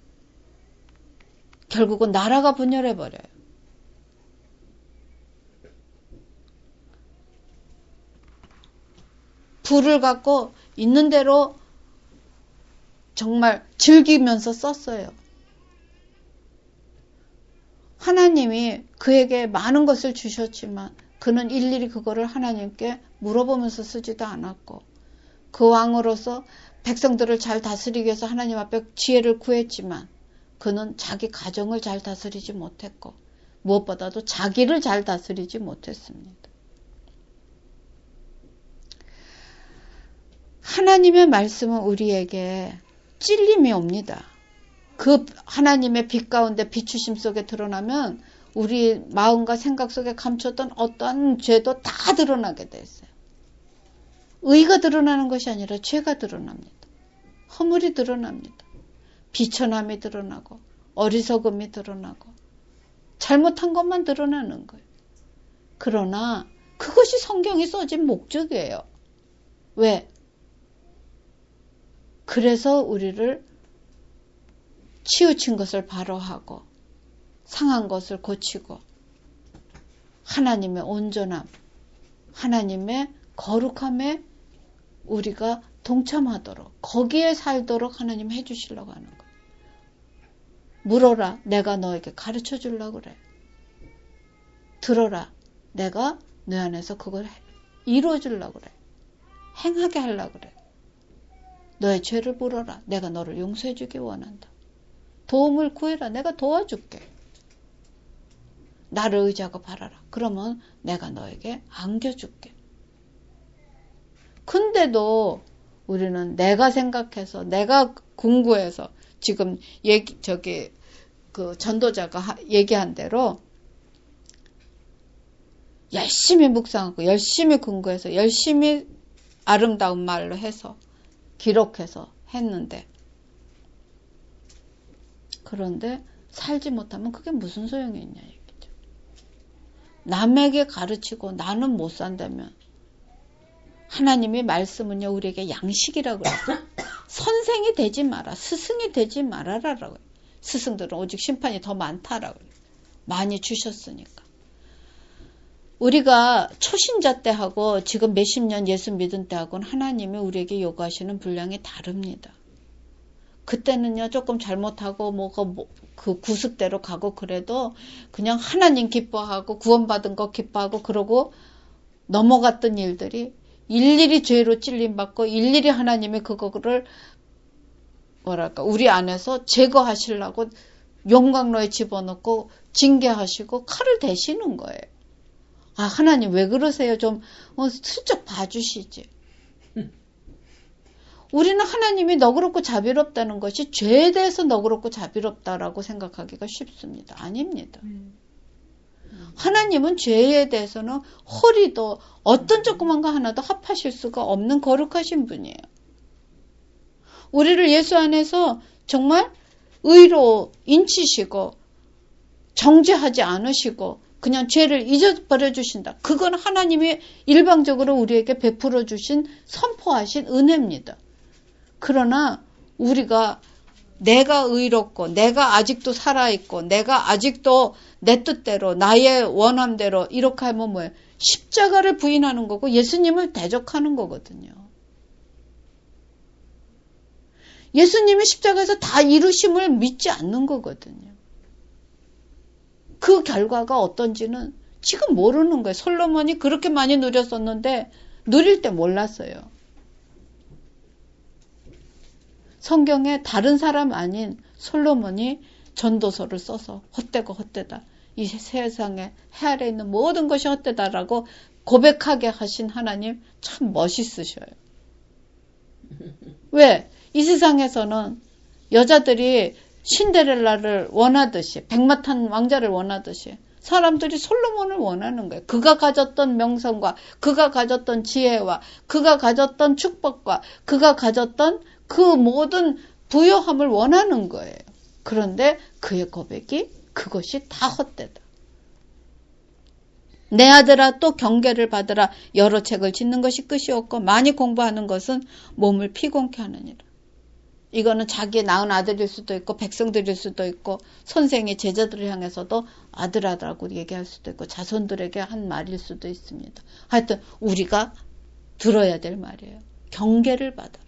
결국은 나라가 분열해버려요. 부를 갖고 있는 대로 정말 즐기면서 썼어요. 하나님이 그에게 많은 것을 주셨지만 그는 일일이 그거를 하나님께 물어보면서 쓰지도 않았고 그 왕으로서 백성들을 잘 다스리기 위해서 하나님 앞에 지혜를 구했지만 그는 자기 가정을 잘 다스리지 못했고 무엇보다도 자기를 잘 다스리지 못했습니다. 하나님의 말씀은 우리에게 찔림이 옵니다. 그 하나님의 빛 가운데 비추심 속에 드러나면 우리 마음과 생각 속에 감췄던 어떠한 죄도 다 드러나게 돼 있어요. 의가 드러나는 것이 아니라 죄가 드러납니다. 허물이 드러납니다. 비천함이 드러나고 어리석음이 드러나고 잘못한 것만 드러나는 거예요. 그러나 그것이 성경이 써진 목적이에요. 왜? 그래서 우리를 치우친 것을 바로하고 상한 것을 고치고 하나님의 온전함, 하나님의 거룩함에 우리가 동참하도록 거기에 살도록 하나님 해주시려고 하는 거예요. 물어라, 내가 너에게 가르쳐 주려고 그래. 들어라, 내가 너 안에서 그걸 이루어 주려고 그래. 행하게 하려고 그래. 너의 죄를 물어라, 내가 너를 용서해 주기 원한다. 도움을 구해라, 내가 도와줄게. 나를 의지하고 바라라. 그러면 내가 너에게 안겨줄게. 근데도 우리는 내가 생각해서, 내가 공부해서, 지금 그 전도자가 얘기한 대로 열심히 묵상하고, 열심히 공부해서, 열심히 아름다운 말로 해서, 기록해서 했는데, 그런데 살지 못하면 그게 무슨 소용이 있냐 얘기죠. 남에게 가르치고 나는 못 산다면 하나님의 말씀은요 우리에게 양식이라고 그랬어요. 선생이 되지 마라, 스승이 되지 말아라라고. 스승들은 오직 심판이 더 많다라고. 많이 주셨으니까. 우리가 초신자 때하고 지금 몇십 년 예수 믿은 때하고는 하나님이 우리에게 요구하시는 분량이 다릅니다. 그때는요 조금 잘못하고 그 구습대로 가고 그래도 그냥 하나님 기뻐하고 구원받은 거 기뻐하고 그러고 넘어갔던 일들이 일일이 죄로 찔림받고 일일이 하나님이 그거를 우리 안에서 제거하시려고 용광로에 집어넣고 징계하시고 칼을 대시는 거예요. 아, 하나님 왜 그러세요? 좀 슬쩍 봐주시지. 우리는 하나님이 너그럽고 자비롭다는 것이 죄에 대해서 너그럽고 자비롭다라고 생각하기가 쉽습니다. 아닙니다. 하나님은 죄에 대해서는 허리도 어떤 조그만 거 하나도 합하실 수가 없는 거룩하신 분이에요. 우리를 예수 안에서 정말 의로 인치시고 정죄하지 않으시고 그냥 죄를 잊어버려 주신다. 그건 하나님이 일방적으로 우리에게 베풀어 주신 선포하신 은혜입니다. 그러나 우리가 내가 의롭고 내가 아직도 살아있고 내가 아직도 내 뜻대로 나의 원함대로 이렇게 하면 뭐예요? 십자가를 부인하는 거고 예수님을 대적하는 거거든요. 예수님이 십자가에서 다 이루심을 믿지 않는 거거든요. 그 결과가 어떤지는 지금 모르는 거예요. 솔로몬이 그렇게 많이 누렸었는데 누릴 때 몰랐어요. 성경에 다른 사람 아닌 솔로몬이 전도서를 써서 헛되고 헛되다. 이 세상에 해 아래 있는 모든 것이 헛되다라고 고백하게 하신 하나님 참 멋있으셔요. 왜? 이 세상에서는 여자들이 신데렐라를 원하듯이, 백마탄 왕자를 원하듯이 사람들이 솔로몬을 원하는 거예요. 그가 가졌던 명성과 그가 가졌던 지혜와 그가 가졌던 축복과 그가 가졌던 그 모든 부요함을 원하는 거예요. 그런데 그의 고백이 그것이 다 헛되다. 내 아들아 또 경계를 받으라. 여러 책을 짓는 것이 끝이 없고 많이 공부하는 것은 몸을 피곤케 하느니라. 이거는 자기의 낳은 아들일 수도 있고 백성들일 수도 있고 선생이 제자들을 향해서도 아들아라고 얘기할 수도 있고 자손들에게 한 말일 수도 있습니다. 하여튼 우리가 들어야 될 말이에요. 경계를 받아라.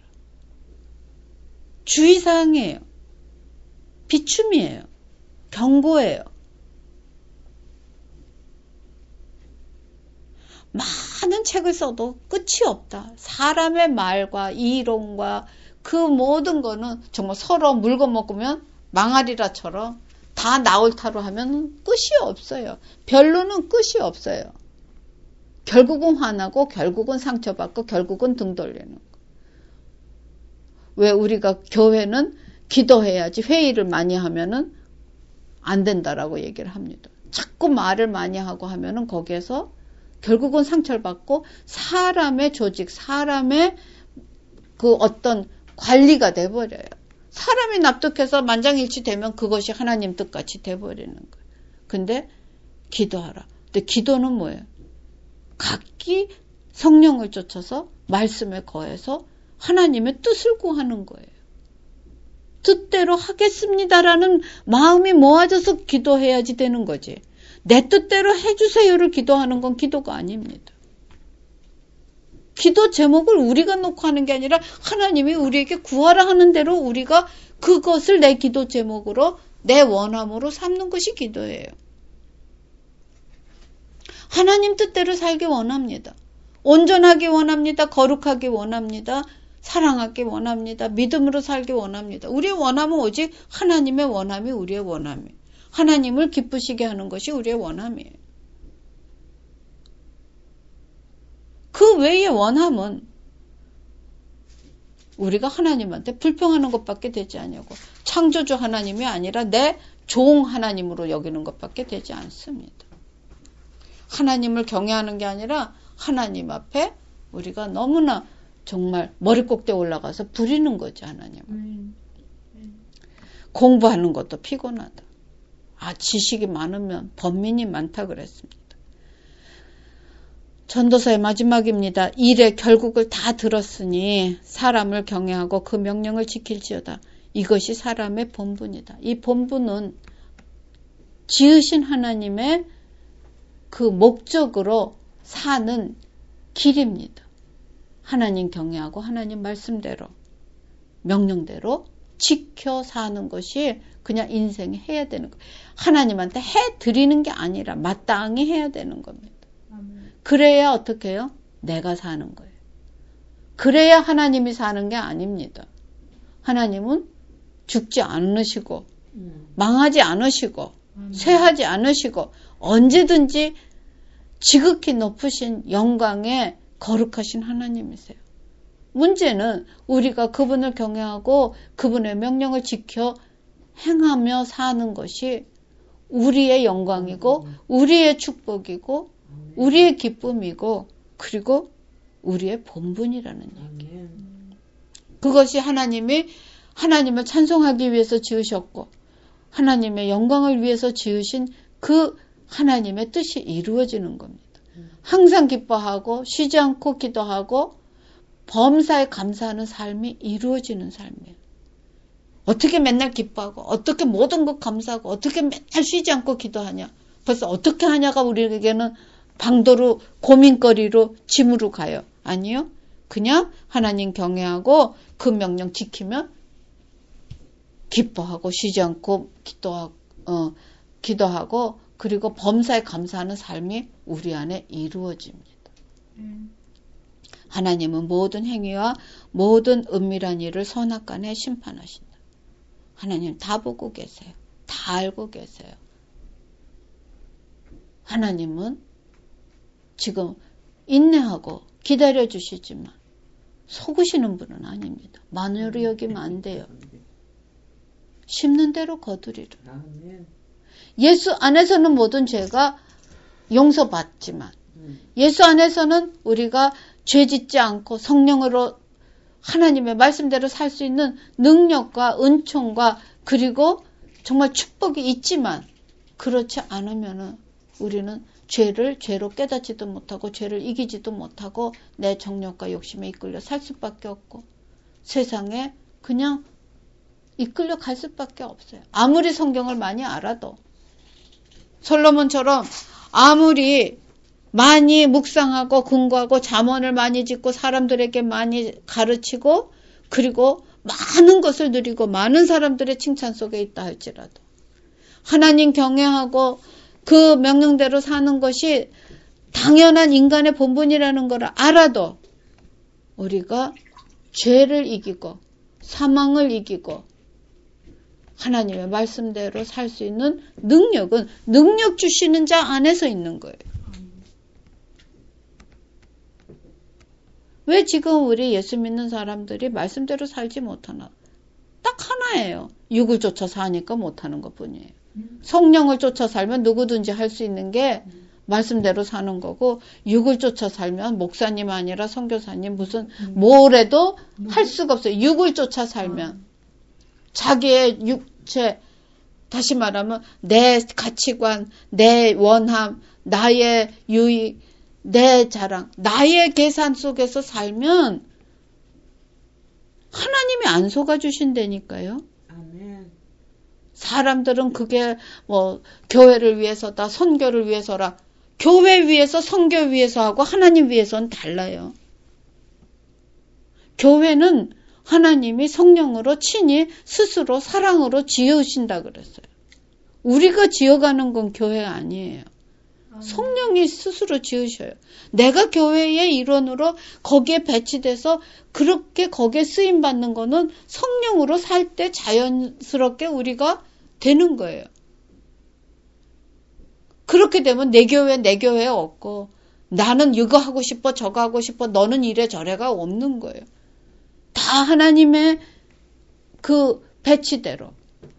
주의사항이에요. 비춤이에요. 경고예요. 많은 책을 써도 끝이 없다. 사람의 말과 이론과 그 모든 거는 정말 서로 물건 먹으면 망아리라처럼 다 나올타로 하면 끝이 없어요. 별로는 끝이 없어요. 결국은 화나고 결국은 상처받고 결국은 등 돌리는 거. 왜 우리가 교회는 기도해야지 회의를 많이 하면은 안 된다라고 얘기를 합니다. 자꾸 말을 많이 하고 하면은 거기에서 결국은 상처를 받고 사람의 조직, 사람의 그 어떤 관리가 돼버려요. 사람이 납득해서 만장일치 되면 그것이 하나님 뜻같이 돼버리는 거예요. 근데 기도하라. 근데 기도는 뭐예요? 각기 성령을 쫓아서 말씀에 거해서 하나님의 뜻을 구하는 거예요. 뜻대로 하겠습니다라는 마음이 모아져서 기도해야지 되는 거지. 내 뜻대로 해주세요를 기도하는 건 기도가 아닙니다. 기도 제목을 우리가 놓고 하는 게 아니라 하나님이 우리에게 구하라 하는 대로 우리가 그것을 내 기도 제목으로 내 원함으로 삼는 것이 기도예요. 하나님 뜻대로 살기 원합니다. 온전하기 원합니다. 거룩하기 원합니다. 사랑하기 원합니다. 믿음으로 살기 원합니다. 우리의 원함은 오직 하나님의 원함이 우리의 원함이에요. 하나님을 기쁘시게 하는 것이 우리의 원함이에요. 그 외의 원함은 우리가 하나님한테 불평하는 것밖에 되지 않냐고. 창조주 하나님이 아니라 내 종 하나님으로 여기는 것밖에 되지 않습니다. 하나님을 경외하는 게 아니라 하나님 앞에 우리가 너무나 정말 머리 꼭대에 올라가서 부리는 거지 하나님. 공부하는 것도 피곤하다. 지식이 많으면 번민이 많다 그랬습니다. 전도서의 마지막입니다. 일의 결국을 다 들었으니 사람을 경외하고 그 명령을 지킬지어다. 이것이 사람의 본분이다. 이 본분은 지으신 하나님의 그 목적으로 사는 길입니다. 하나님 경외하고 하나님 말씀대로 명령대로 지켜 사는 것이 그냥 인생에 해야 되는 거예요. 하나님한테 해드리는 게 아니라 마땅히 해야 되는 겁니다. 그래야 어떻게 해요? 내가 사는 거예요. 그래야 하나님이 사는 게 아닙니다. 하나님은 죽지 않으시고 망하지 않으시고 쇠하지 않으시고 언제든지 지극히 높으신 영광의 거룩하신 하나님이세요. 문제는 우리가 그분을 경외하고 그분의 명령을 지켜 행하며 사는 것이 우리의 영광이고 우리의 축복이고 우리의 기쁨이고 그리고 우리의 본분이라는 얘기예요. 그것이 하나님이 하나님을 찬송하기 위해서 지으셨고 하나님의 영광을 위해서 지으신 그 하나님의 뜻이 이루어지는 겁니다. 항상 기뻐하고 쉬지 않고 기도하고 범사에 감사하는 삶이 이루어지는 삶이에요. 어떻게 맨날 기뻐하고 어떻게 모든 것 감사하고 어떻게 맨날 쉬지 않고 기도하냐. 벌써 어떻게 하냐가 우리에게는 방도로 고민거리로 짐으로 가요. 아니요. 그냥 하나님 경외하고 그 명령 지키면 기뻐하고 쉬지 않고 기도하고 그리고 범사에 감사하는 삶이 우리 안에 이루어집니다. 하나님은 모든 행위와 모든 은밀한 일을 선악간에 심판하신다. 하나님 다 보고 계세요. 다 알고 계세요. 하나님은 지금 인내하고 기다려 주시지만 속으시는 분은 아닙니다. 만으로 여기면 안 돼요. 심는 대로 거두리라. 예수 안에서는 모든 죄가 용서받지만 예수 안에서는 우리가 죄 짓지 않고 성령으로 하나님의 말씀대로 살 수 있는 능력과 은총과 그리고 정말 축복이 있지만 그렇지 않으면은 우리는 죄를 죄로 깨닫지도 못하고 죄를 이기지도 못하고 내 정욕과 욕심에 이끌려 살 수밖에 없고 세상에 그냥 이끌려 갈 수밖에 없어요. 아무리 성경을 많이 알아도 솔로몬처럼 아무리 많이 묵상하고 공부하고 잠언을 많이 짓고 사람들에게 많이 가르치고 그리고 많은 것을 누리고 많은 사람들의 칭찬 속에 있다 할지라도 하나님 경외하고 그 명령대로 사는 것이 당연한 인간의 본분이라는 걸 알아도 우리가 죄를 이기고 사망을 이기고 하나님의 말씀대로 살 수 있는 능력은 능력 주시는 자 안에서 있는 거예요. 왜 지금 우리 예수 믿는 사람들이 말씀대로 살지 못하나? 딱 하나예요. 육을 쫓아 사니까 못하는 것뿐이에요. 성령을 쫓아 살면 누구든지 할 수 있는 게 말씀대로 사는 거고 육을 쫓아 살면 목사님 아니라 선교사님 무슨 뭘 해도 할 수가 없어요. 육을 쫓아 살면 자기의 육체 다시 말하면 내 가치관, 내 원함, 나의 유익, 내 자랑, 나의 계산 속에서 살면 하나님이 안 속아주신다니까요. 아멘. 사람들은 그게 뭐 교회를 위해서다, 선교를 위해서라. 교회 위해서, 선교 위해서 하고 하나님 위해서는 달라요. 교회는 하나님이 성령으로 친히 스스로 사랑으로 지으신다 그랬어요. 우리가 지어가는 건 교회 아니에요. 성령이 스스로 지으셔요. 내가 교회의 일원으로 거기에 배치돼서 그렇게 거기에 쓰임받는 거는 성령으로 살 때 자연스럽게 우리가 되는 거예요. 그렇게 되면 내 교회 없고 나는 이거 하고 싶어 저거 하고 싶어 너는 이래 저래가 없는 거예요. 다 하나님의 그 배치대로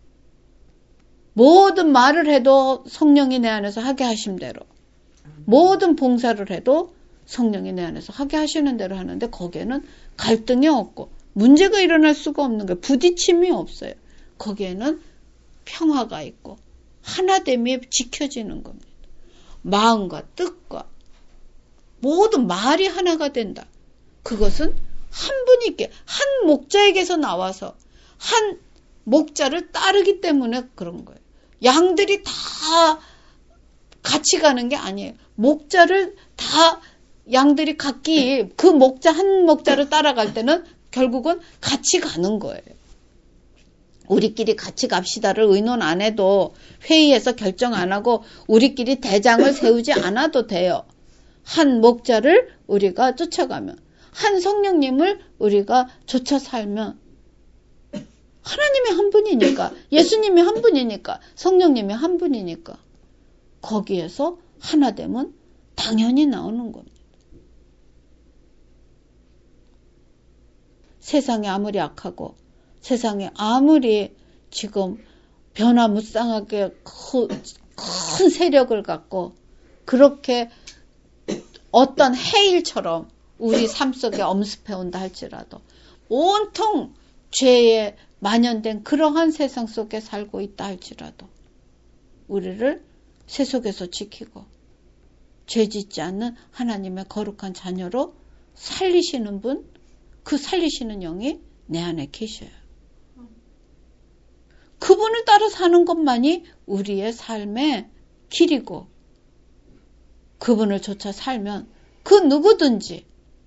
모든 말을 해도 성령이 내 안에서 하게 하신 대로 모든 봉사를 해도 성령이 내 안에서 하게 하시는 대로 하는데 거기에는 갈등이 없고 문제가 일어날 수가 없는 거예요. 부딪힘이 없어요. 거기에는 평화가 있고 하나됨이 지켜지는 겁니다. 마음과 뜻과 모든 말이 하나가 된다. 그것은 한 분이께 한 목자에게서 나와서 한 목자를 따르기 때문에 그런 거예요. 양들이 다 같이 가는 게 아니에요. 목자를 다 양들이 각기 그 목자 한 목자를 따라갈 때는 결국은 같이 가는 거예요. 우리끼리 같이 갑시다를 의논 안 해도 회의에서 결정 안 하고 우리끼리 대장을 세우지 않아도 돼요. 한 목자를 우리가 쫓아가면 한 성령님을 우리가 쫓아 살면 하나님이 한 분이니까 예수님이 한 분이니까 성령님이 한 분이니까 거기에서 하나됨은 당연히 나오는 겁니다. 세상이 아무리 악하고 세상에 아무리 지금 변화무쌍하게 큰 세력을 갖고 그렇게 어떤 해일처럼 우리 삶 속에 엄습해온다 할지라도 온통 죄에 만연된 그러한 세상 속에 살고 있다 할지라도 우리를 세속에서 지키고 죄 짓지 않는 하나님의 거룩한 자녀로 살리시는 분, 그 살리시는 영이 내 안에 계셔요. 그분을 따라 사는 것만이 우리의 삶의 길이고 그분을 쫓아 살면 그 누구든지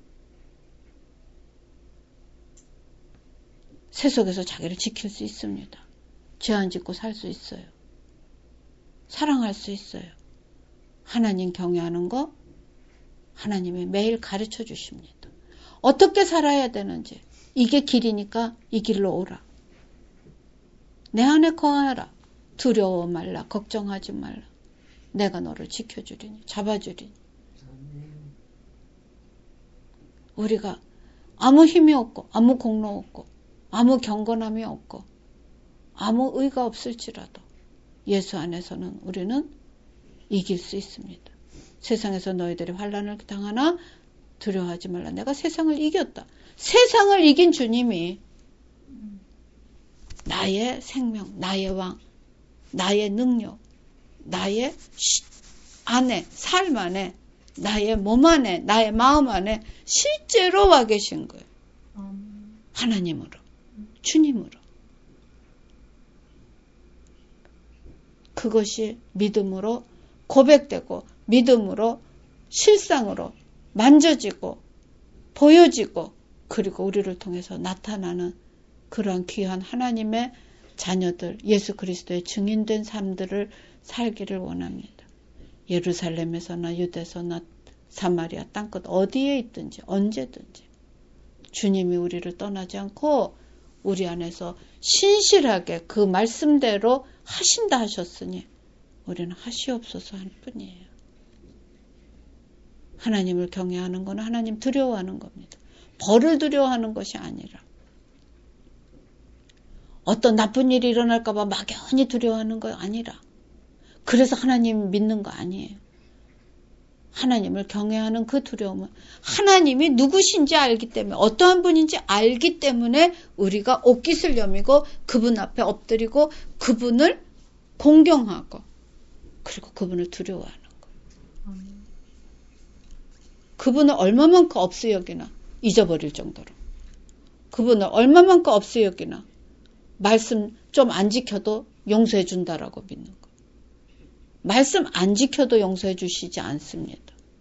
세속에서 자기를 지킬 수 있습니다. 죄 안 짓고 살 수 있어요. 사랑할 수 있어요. 하나님 경외하는 거 하나님이 매일 가르쳐 주십니다. 어떻게 살아야 되는지 이게 길이니까 이 길로 오라. 내 안에 거하라. 두려워 말라. 걱정하지 말라. 내가 너를 지켜주리니 잡아주리니. 우리가 아무 힘이 없고 아무 공로 없고 아무 경건함이 없고 아무 의가 없을지라도 예수 안에서는 우리는 이길 수 있습니다. 세상에서 너희들이 환난을 당하나 두려워하지 말라. 내가 세상을 이겼다. 세상을 이긴 주님이 나의 생명, 나의 왕, 나의 능력, 나의 안에, 삶 안에, 나의 몸 안에, 나의 마음 안에 실제로 와 계신 거예요. 하나님으로, 주님으로. 그것이 믿음으로 고백되고 믿음으로 실상으로 만져지고 보여지고 그리고 우리를 통해서 나타나는 그러한 귀한 하나님의 자녀들, 예수 그리스도의 증인된 삶들을 살기를 원합니다. 예루살렘에서나 유대서나 사마리아 땅끝 어디에 있든지 언제든지 주님이 우리를 떠나지 않고 우리 안에서 신실하게 그 말씀대로 하신다 하셨으니 우리는 하시옵소서 할 뿐이에요. 하나님을 경외하는 것은 하나님 두려워하는 겁니다. 벌을 두려워하는 것이 아니라 어떤 나쁜 일이 일어날까 봐 막연히 두려워하는 거 아니라 그래서 하나님 믿는 거 아니에요. 하나님을 경외하는 그 두려움은 하나님이 누구신지 알기 때문에 어떠한 분인지 알기 때문에 우리가 옷깃을 여미고 그분 앞에 엎드리고 그분을 공경하고 그리고 그분을 두려워하는 거예요. 그분을 얼마만큼 없이 여기나 잊어버릴 정도로 그분을 얼마만큼 없이 여기나 말씀 좀 안 지켜도 용서해 준다라고 믿는 거. 말씀 안 지켜도 용서해 주시지 않습니다.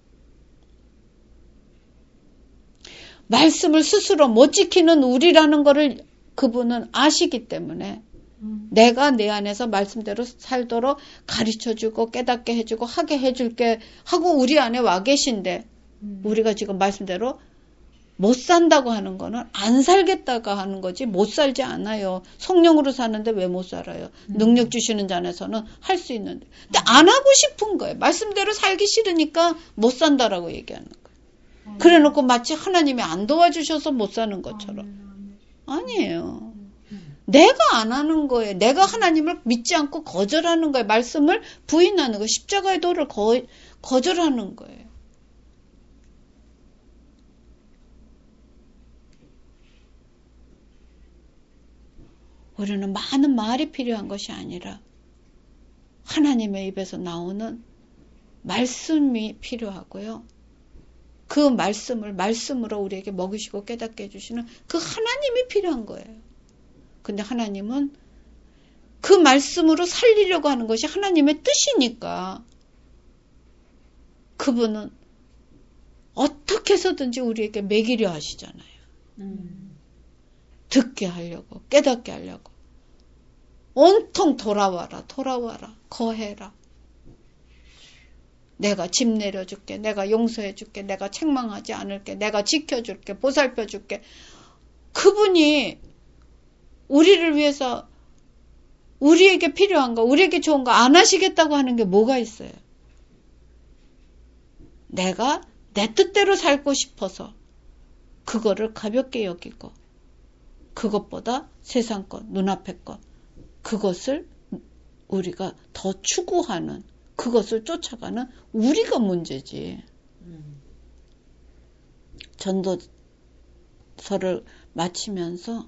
말씀을 스스로 못 지키는 우리라는 것을 그분은 아시기 때문에 내가 내 안에서 말씀대로 살도록 가르쳐주고 깨닫게 해주고 하게 해줄게 하고 우리 안에 와 계신데 우리가 지금 말씀대로 못 산다고 하는 거는 안 살겠다고 하는 거지 못 살지 않아요. 성령으로 사는데 왜 못 살아요? 능력 주시는 자 안에서는 할 수 있는데. 근데 안 하고 싶은 거예요. 말씀대로 살기 싫으니까 못 산다라고 얘기하는 거예요. 그래 놓고 마치 하나님이 안 도와주셔서 못 사는 것처럼. 아니에요. 내가 안 하는 거예요. 내가 하나님을 믿지 않고 거절하는 거예요. 말씀을 부인하는 거예요. 십자가의 도를 거절하는 거예요. 우리는 많은 말이 필요한 것이 아니라 하나님의 입에서 나오는 말씀이 필요하고요. 그 말씀을 말씀으로 우리에게 먹이시고 깨닫게 해주시는 그 하나님이 필요한 거예요. 근데 하나님은 그 말씀으로 살리려고 하는 것이 하나님의 뜻이니까 그분은 어떻게 해서든지 우리에게 먹이려 하시잖아요. 듣게 하려고 깨닫게 하려고 온통 돌아와라 거해라 내가 집 내려줄게 내가 용서해줄게 내가 책망하지 않을게 내가 지켜줄게 보살펴줄게 그분이 우리를 위해서 우리에게 필요한 거 우리에게 좋은 거 안 하시겠다고 하는 게 뭐가 있어요. 내가 내 뜻대로 살고 싶어서 그거를 가볍게 여기고 그것보다 세상 것, 눈앞의 것, 그것을 우리가 더 추구하는, 그것을 쫓아가는 우리가 문제지. 전도서를 마치면서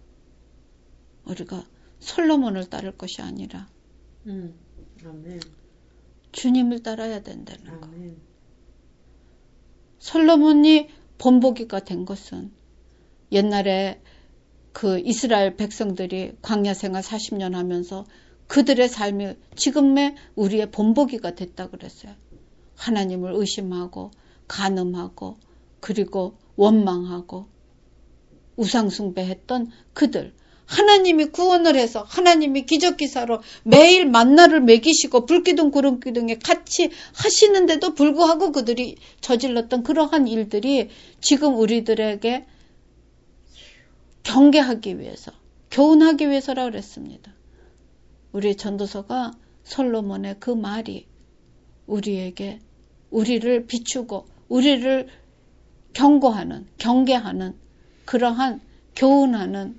우리가 솔로몬을 따를 것이 아니라 아멘. 주님을 따라야 된다는 거. 아멘. 솔로몬이 본보기가 된 것은 옛날에 그 이스라엘 백성들이 광야 생활 40년 하면서 그들의 삶이 지금의 우리의 본보기가 됐다 그랬어요. 하나님을 의심하고 간음하고 그리고 원망하고 우상숭배했던 그들. 하나님이 구원을 해서 하나님이 기적기사로 매일 만나를 먹이시고 불기둥 구름기둥에 같이 하시는데도 불구하고 그들이 저질렀던 그러한 일들이 지금 우리들에게 경계하기 위해서 교훈하기 위해서라고 그랬습니다. 우리 전도서가 솔로몬의 그 말이 우리에게 우리를 비추고 우리를 경고하는 경계하는 그러한 교훈하는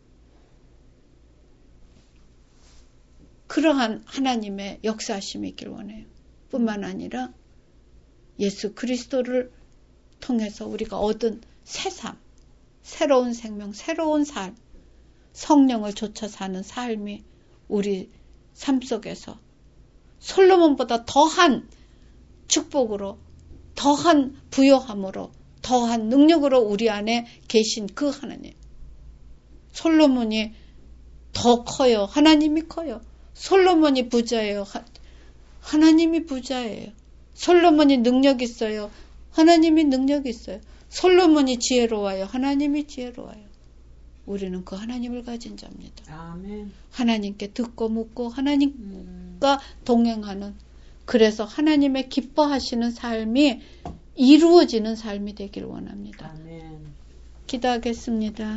그러한 하나님의 역사하심이 있길 원해요. 뿐만 아니라 예수 그리스도를 통해서 우리가 얻은 새 삶, 새로운 생명, 새로운 삶, 성령을 좇아 사는 삶이 우리 삶 속에서 솔로몬보다 더한 축복으로, 더한 부요함으로, 더한 능력으로 우리 안에 계신 그 하나님. 솔로몬이 더 커요. 하나님이 커요. 솔로몬이 부자예요. 하나님이 부자예요. 솔로몬이 능력 있어요. 하나님이 능력 있어요. 솔로몬이 지혜로워요. 하나님이 지혜로워요. 우리는 그 하나님을 가진 자입니다. 아멘. 하나님께 듣고 묻고 하나님과 동행하는, 그래서 하나님의 기뻐하시는 삶이 이루어지는 삶이 되길 원합니다. 아멘. 기도하겠습니다.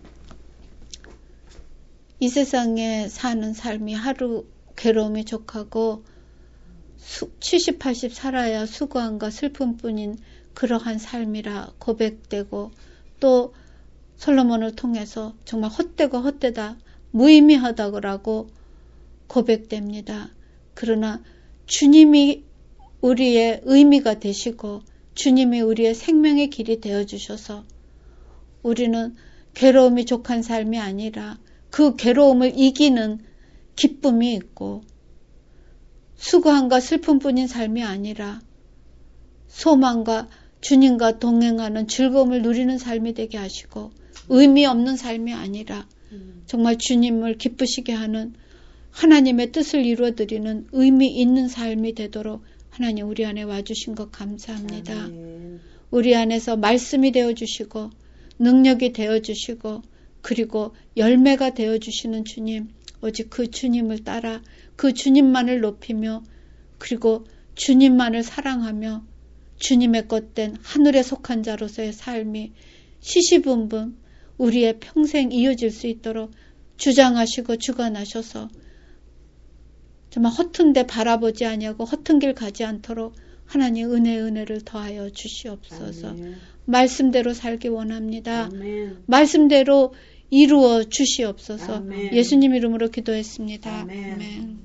이 세상에 사는 삶이 하루 괴로움이 족하고 70, 80 살아야 수고함과 슬픔뿐인 그러한 삶이라 고백되고, 또 솔로몬을 통해서 정말 헛되고 헛되다, 무의미하다고 고백됩니다. 그러나 주님이 우리의 의미가 되시고 주님이 우리의 생명의 길이 되어주셔서 우리는 괴로움이 족한 삶이 아니라 그 괴로움을 이기는 기쁨이 있고, 수고함과 슬픔뿐인 삶이 아니라 소망과 주님과 동행하는 즐거움을 누리는 삶이 되게 하시고, 의미 없는 삶이 아니라 정말 주님을 기쁘시게 하는 하나님의 뜻을 이루어드리는 의미 있는 삶이 되도록 하나님 우리 안에 와주신 것 감사합니다. 아멘. 우리 안에서 말씀이 되어주시고 능력이 되어주시고 그리고 열매가 되어주시는 주님, 오직 그 주님을 따라 그 주님만을 높이며 그리고 주님만을 사랑하며 주님의 것된 하늘에 속한 자로서의 삶이 시시분분 우리의 평생 이어질 수 있도록 주장하시고 주관하셔서 정말 허튼 데 바라보지 아니하고 허튼 길 가지 않도록 하나님 은혜를 더하여 주시옵소서. 아멘. 말씀대로 살기 원합니다. 아멘. 말씀대로 이루어 주시옵소서. 아멘. 예수님 이름으로 기도했습니다. 아멘. 아멘.